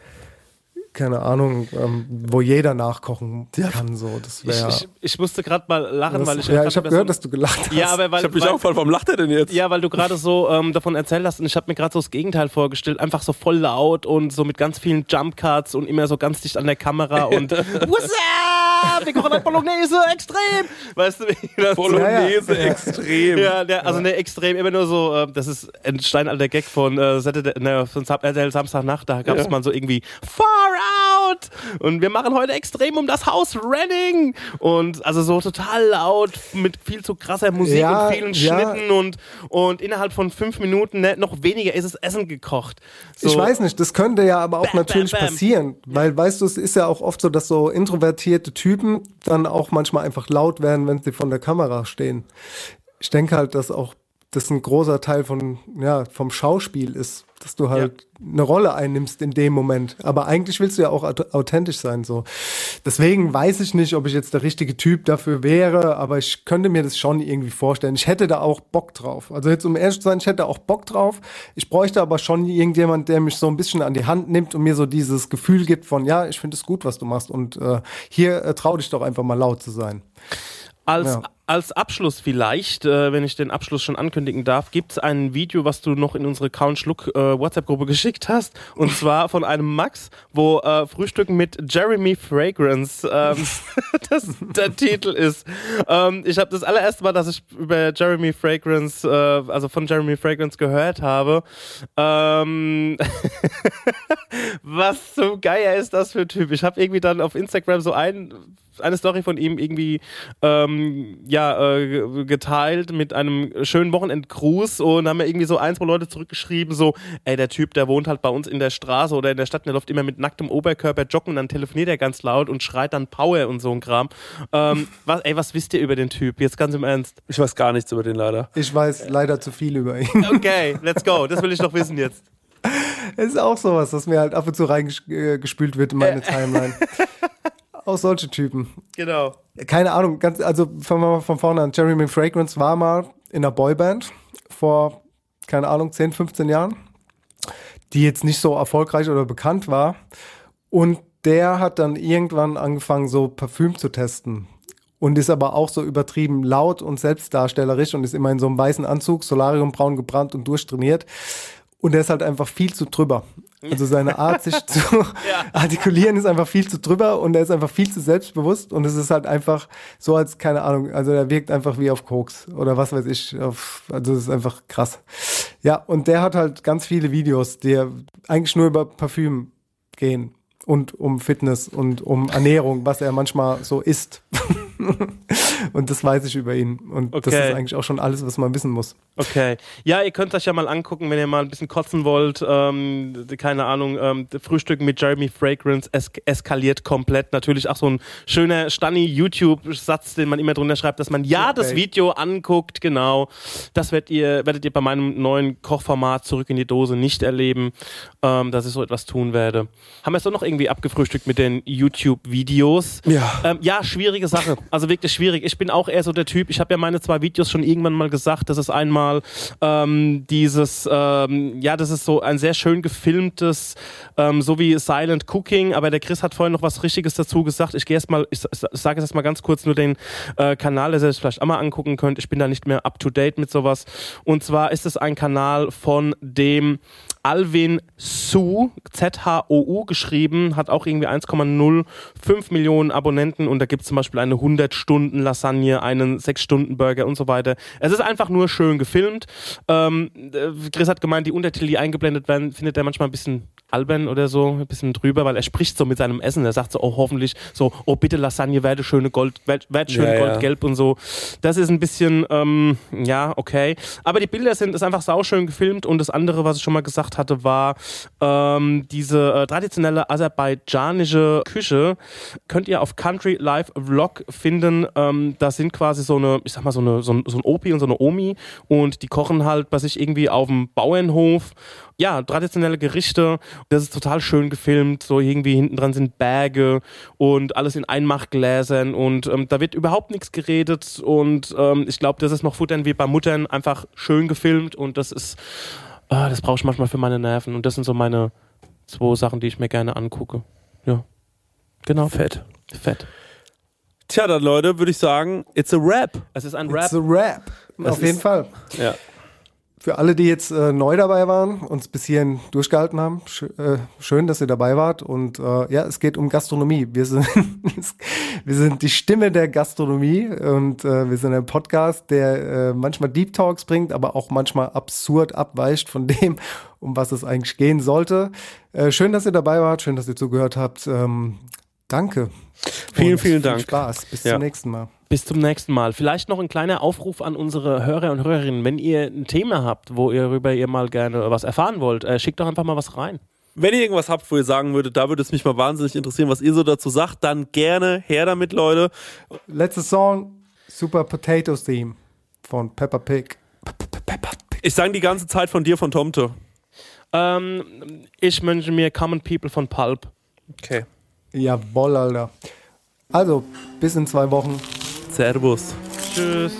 keine Ahnung, ähm, wo jeder nachkochen kann. So. Das wär, ich, ich, ich musste gerade mal lachen, das, weil ich... Ja, ich habe gehört, so, dass du gelacht hast. Ja, aber weil, ich habe mich weil, auch gefragt, warum lacht er denn jetzt? Ja, weil du gerade so ähm, davon erzählt hast und ich habe mir gerade so das Gegenteil vorgestellt. Einfach so voll laut und so mit ganz vielen Jump-Cuts und immer so ganz dicht an der Kamera und what's up? Wir kochen halt Bolognese extrem! Weißt du, wie das Bolognese ja, ja. extrem. Ja, der, also ne, extrem, immer nur so, äh, das ist ein steinalter Gag von, äh, Saturday, ne, von R T L Samstagnacht, da gab es ja. mal so irgendwie Far Out! Und wir machen heute extrem um das Haus Renning. Und also so total laut, mit viel zu krasser Musik ja, und vielen ja. Schnitten und, und innerhalb von fünf Minuten, ne, noch weniger ist es Essen gekocht. So. Ich weiß nicht, das könnte ja aber auch bam, natürlich bam, bam. passieren. Weil, weißt du, es ist ja auch oft so, dass so introvertierte Typen dann auch manchmal einfach laut werden, wenn sie von der Kamera stehen. Ich denke halt, dass auch das ein großer Teil von, ja, vom Schauspiel ist, dass du halt ja. eine Rolle einnimmst in dem Moment. Aber eigentlich willst du ja auch authentisch sein, so. Deswegen weiß ich nicht, ob ich jetzt der richtige Typ dafür wäre, aber ich könnte mir das schon irgendwie vorstellen. Ich hätte da auch Bock drauf. Also jetzt um ehrlich zu sein, ich hätte auch Bock drauf. Ich bräuchte aber schon irgendjemand, der mich so ein bisschen an die Hand nimmt und mir so dieses Gefühl gibt von, ja, ich finde es gut, was du machst und äh, hier äh, trau dich doch einfach mal laut zu sein. Als, ja. als Abschluss vielleicht, äh, wenn ich den Abschluss schon ankündigen darf, gibt es ein Video, was du noch in unsere Count Schluck äh, WhatsApp-Gruppe geschickt hast. Und zwar von einem Max, wo äh, Frühstücken mit Jeremy Fragrance ähm, das der Titel ist. Ähm, ich habe das allererste Mal, dass ich über Jeremy Fragrance, äh, also von Jeremy Fragrance gehört habe. Ähm, was zum Geier ist das für ein Typ? Ich habe irgendwie dann auf Instagram so ein... eine Story von ihm irgendwie ähm, ja, äh, geteilt mit einem schönen Wochenendgruß und haben mir irgendwie so ein, zwei Leute zurückgeschrieben, so, ey, der Typ, der wohnt halt bei uns in der Straße oder in der Stadt und der läuft immer mit nacktem Oberkörper joggen und dann telefoniert er ganz laut und schreit dann Power und so ein Kram. Ähm, was, ey, was wisst ihr über den Typ? Jetzt ganz im Ernst. Ich weiß gar nichts über den leider. Ich weiß leider zu viel über ihn. Okay, let's go. Das will ich doch wissen jetzt. Es ist auch sowas, was mir halt ab und zu reingespült wird in meine Timeline. Auch solche Typen. Genau. Keine Ahnung, ganz, also fangen wir mal von vorne an. Jeremy Fragrance war mal in einer Boyband vor, keine Ahnung, zehn, fünfzehn Jahren, die jetzt nicht so erfolgreich oder bekannt war. Und der hat dann irgendwann angefangen, so Parfüm zu testen. Und ist aber auch so übertrieben laut und selbstdarstellerisch und ist immer in so einem weißen Anzug, solariumbraun gebrannt und durchtrainiert. Und er ist halt einfach viel zu drüber. Also seine Art, sich zu ja. artikulieren, ist einfach viel zu drüber und er ist einfach viel zu selbstbewusst und es ist halt einfach so als, keine Ahnung, also er wirkt einfach wie auf Koks oder was weiß ich. Auf, also es ist einfach krass. Ja, und der hat halt ganz viele Videos, die eigentlich nur über Parfüm gehen und um Fitness und um Ernährung, was er manchmal so isst. Und das weiß ich über ihn. Und okay. Das ist eigentlich auch schon alles, was man wissen muss. Okay. Ja, ihr könnt euch ja mal angucken, wenn ihr mal ein bisschen kotzen wollt. Ähm, keine Ahnung, ähm, Frühstücken mit Jeremy Fragrance es- eskaliert komplett. Natürlich auch so ein schöner Stanni-YouTube-Satz, den man immer drunter schreibt, dass man ja das Video anguckt. Genau. Das werdet ihr, werdet ihr bei meinem neuen Kochformat Zurück in die Dose nicht erleben, ähm, dass ich so etwas tun werde. Haben wir es doch noch irgendwie abgefrühstückt mit den YouTube-Videos? Ja. Ähm, ja, schwierige Sache. Also wirklich schwierig. Ich bin auch eher so der Typ, ich habe ja meine zwei Videos schon irgendwann mal gesagt, das ist einmal ähm, dieses, ähm, ja, das ist so ein sehr schön gefilmtes, ähm, so wie Silent Cooking, aber der Chris hat vorhin noch was Richtiges dazu gesagt. Ich gehe erst mal, ich, ich sage jetzt mal ganz kurz nur den äh, Kanal, dass ihr es vielleicht auch mal angucken könnt. Ich bin da nicht mehr up to date mit sowas. Und zwar ist es ein Kanal von dem Alvin Su, Z H O U geschrieben, hat auch irgendwie eins Komma null fünf Millionen Abonnenten und da gibt es zum Beispiel eine hundert Stunden Lasagne, einen sechs Stunden Burger und so weiter. Es ist einfach nur schön gefilmt. Ähm, Chris hat gemeint, die Untertitel, die eingeblendet werden, findet er manchmal ein bisschen albern oder so, ein bisschen drüber, weil er spricht so mit seinem Essen. Er sagt so, oh, hoffentlich so, oh, bitte Lasagne, werde schöne Gold, werd schön ja, goldgelb ja. und so. Das ist ein bisschen, ähm, ja, okay. Aber die Bilder sind, ist einfach sauschön gefilmt und das andere, was ich schon mal gesagt hatte, war ähm, diese äh, traditionelle aserbaidschanische Küche. Könnt ihr auf Country Life Vlog finden. Ähm, da sind quasi so eine, ich sag mal, so, eine, so, ein, so ein Opi und so eine Omi und die kochen halt bei sich irgendwie auf dem Bauernhof. Ja, traditionelle Gerichte. Das ist total schön gefilmt. So irgendwie hinten dran sind Berge und alles in Einmachgläsern und ähm, da wird überhaupt nichts geredet und ähm, ich glaube, das ist noch Futtern wie bei Muttern, einfach schön gefilmt und das ist, äh, das brauche ich manchmal für meine Nerven und das sind so meine zwei Sachen, die ich mir gerne angucke. Ja, genau. Fett. Fett. Tja, dann Leute, würde ich sagen, it's a rap. Es ist ein Rap. It's a rap. Das Auf jeden ist, Fall. Ja. Für alle, die jetzt äh, neu dabei waren, uns bis hierhin durchgehalten haben, sch- äh, schön, dass ihr dabei wart. Und äh, ja, es geht um Gastronomie. Wir sind, wir sind die Stimme der Gastronomie und äh, wir sind ein Podcast, der äh, manchmal Deep Talks bringt, aber auch manchmal absurd abweicht von dem, um was es eigentlich gehen sollte. Äh, schön, dass ihr dabei wart, schön, dass ihr zugehört habt. Ähm, danke. Vielen, und vielen viel Dank. Spaß. Bis Ja. zum nächsten Mal. Bis zum nächsten Mal. Vielleicht noch ein kleiner Aufruf an unsere Hörer und Hörerinnen. Wenn ihr ein Thema habt, wo ihr darüber ihr mal gerne was erfahren wollt, äh, schickt doch einfach mal was rein. Wenn ihr irgendwas habt, wo ihr sagen würdet, da würde es mich mal wahnsinnig interessieren, was ihr so dazu sagt, dann gerne her damit, Leute. Letzter Song, Super Potatoes Theme von Peppa Pig. Ich sang die ganze Zeit von dir, von Tomte. Ähm, ich wünsche mir Common People von Pulp. Okay. Jawohl, Alter. Also, bis in zwei Wochen. Servus. Tschüss.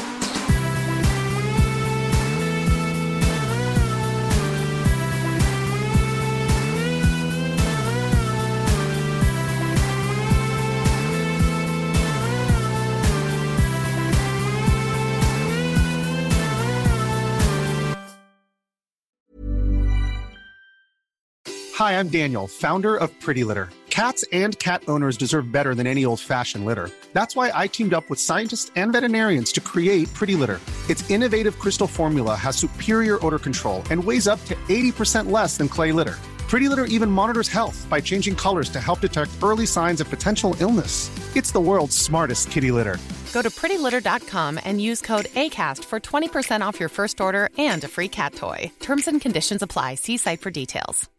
Hi, I'm Daniel, founder of Pretty Litter. Cats and cat owners deserve better than any old-fashioned litter. That's why I teamed up with scientists and veterinarians to create Pretty Litter. Its innovative crystal formula has superior odor control and weighs up to eighty percent less than clay litter. Pretty Litter even monitors health by changing colors to help detect early signs of potential illness. It's the world's smartest kitty litter. Go to pretty litter dot com and use code ACAST for twenty percent off your first order and a free cat toy. Terms and conditions apply. See site for details.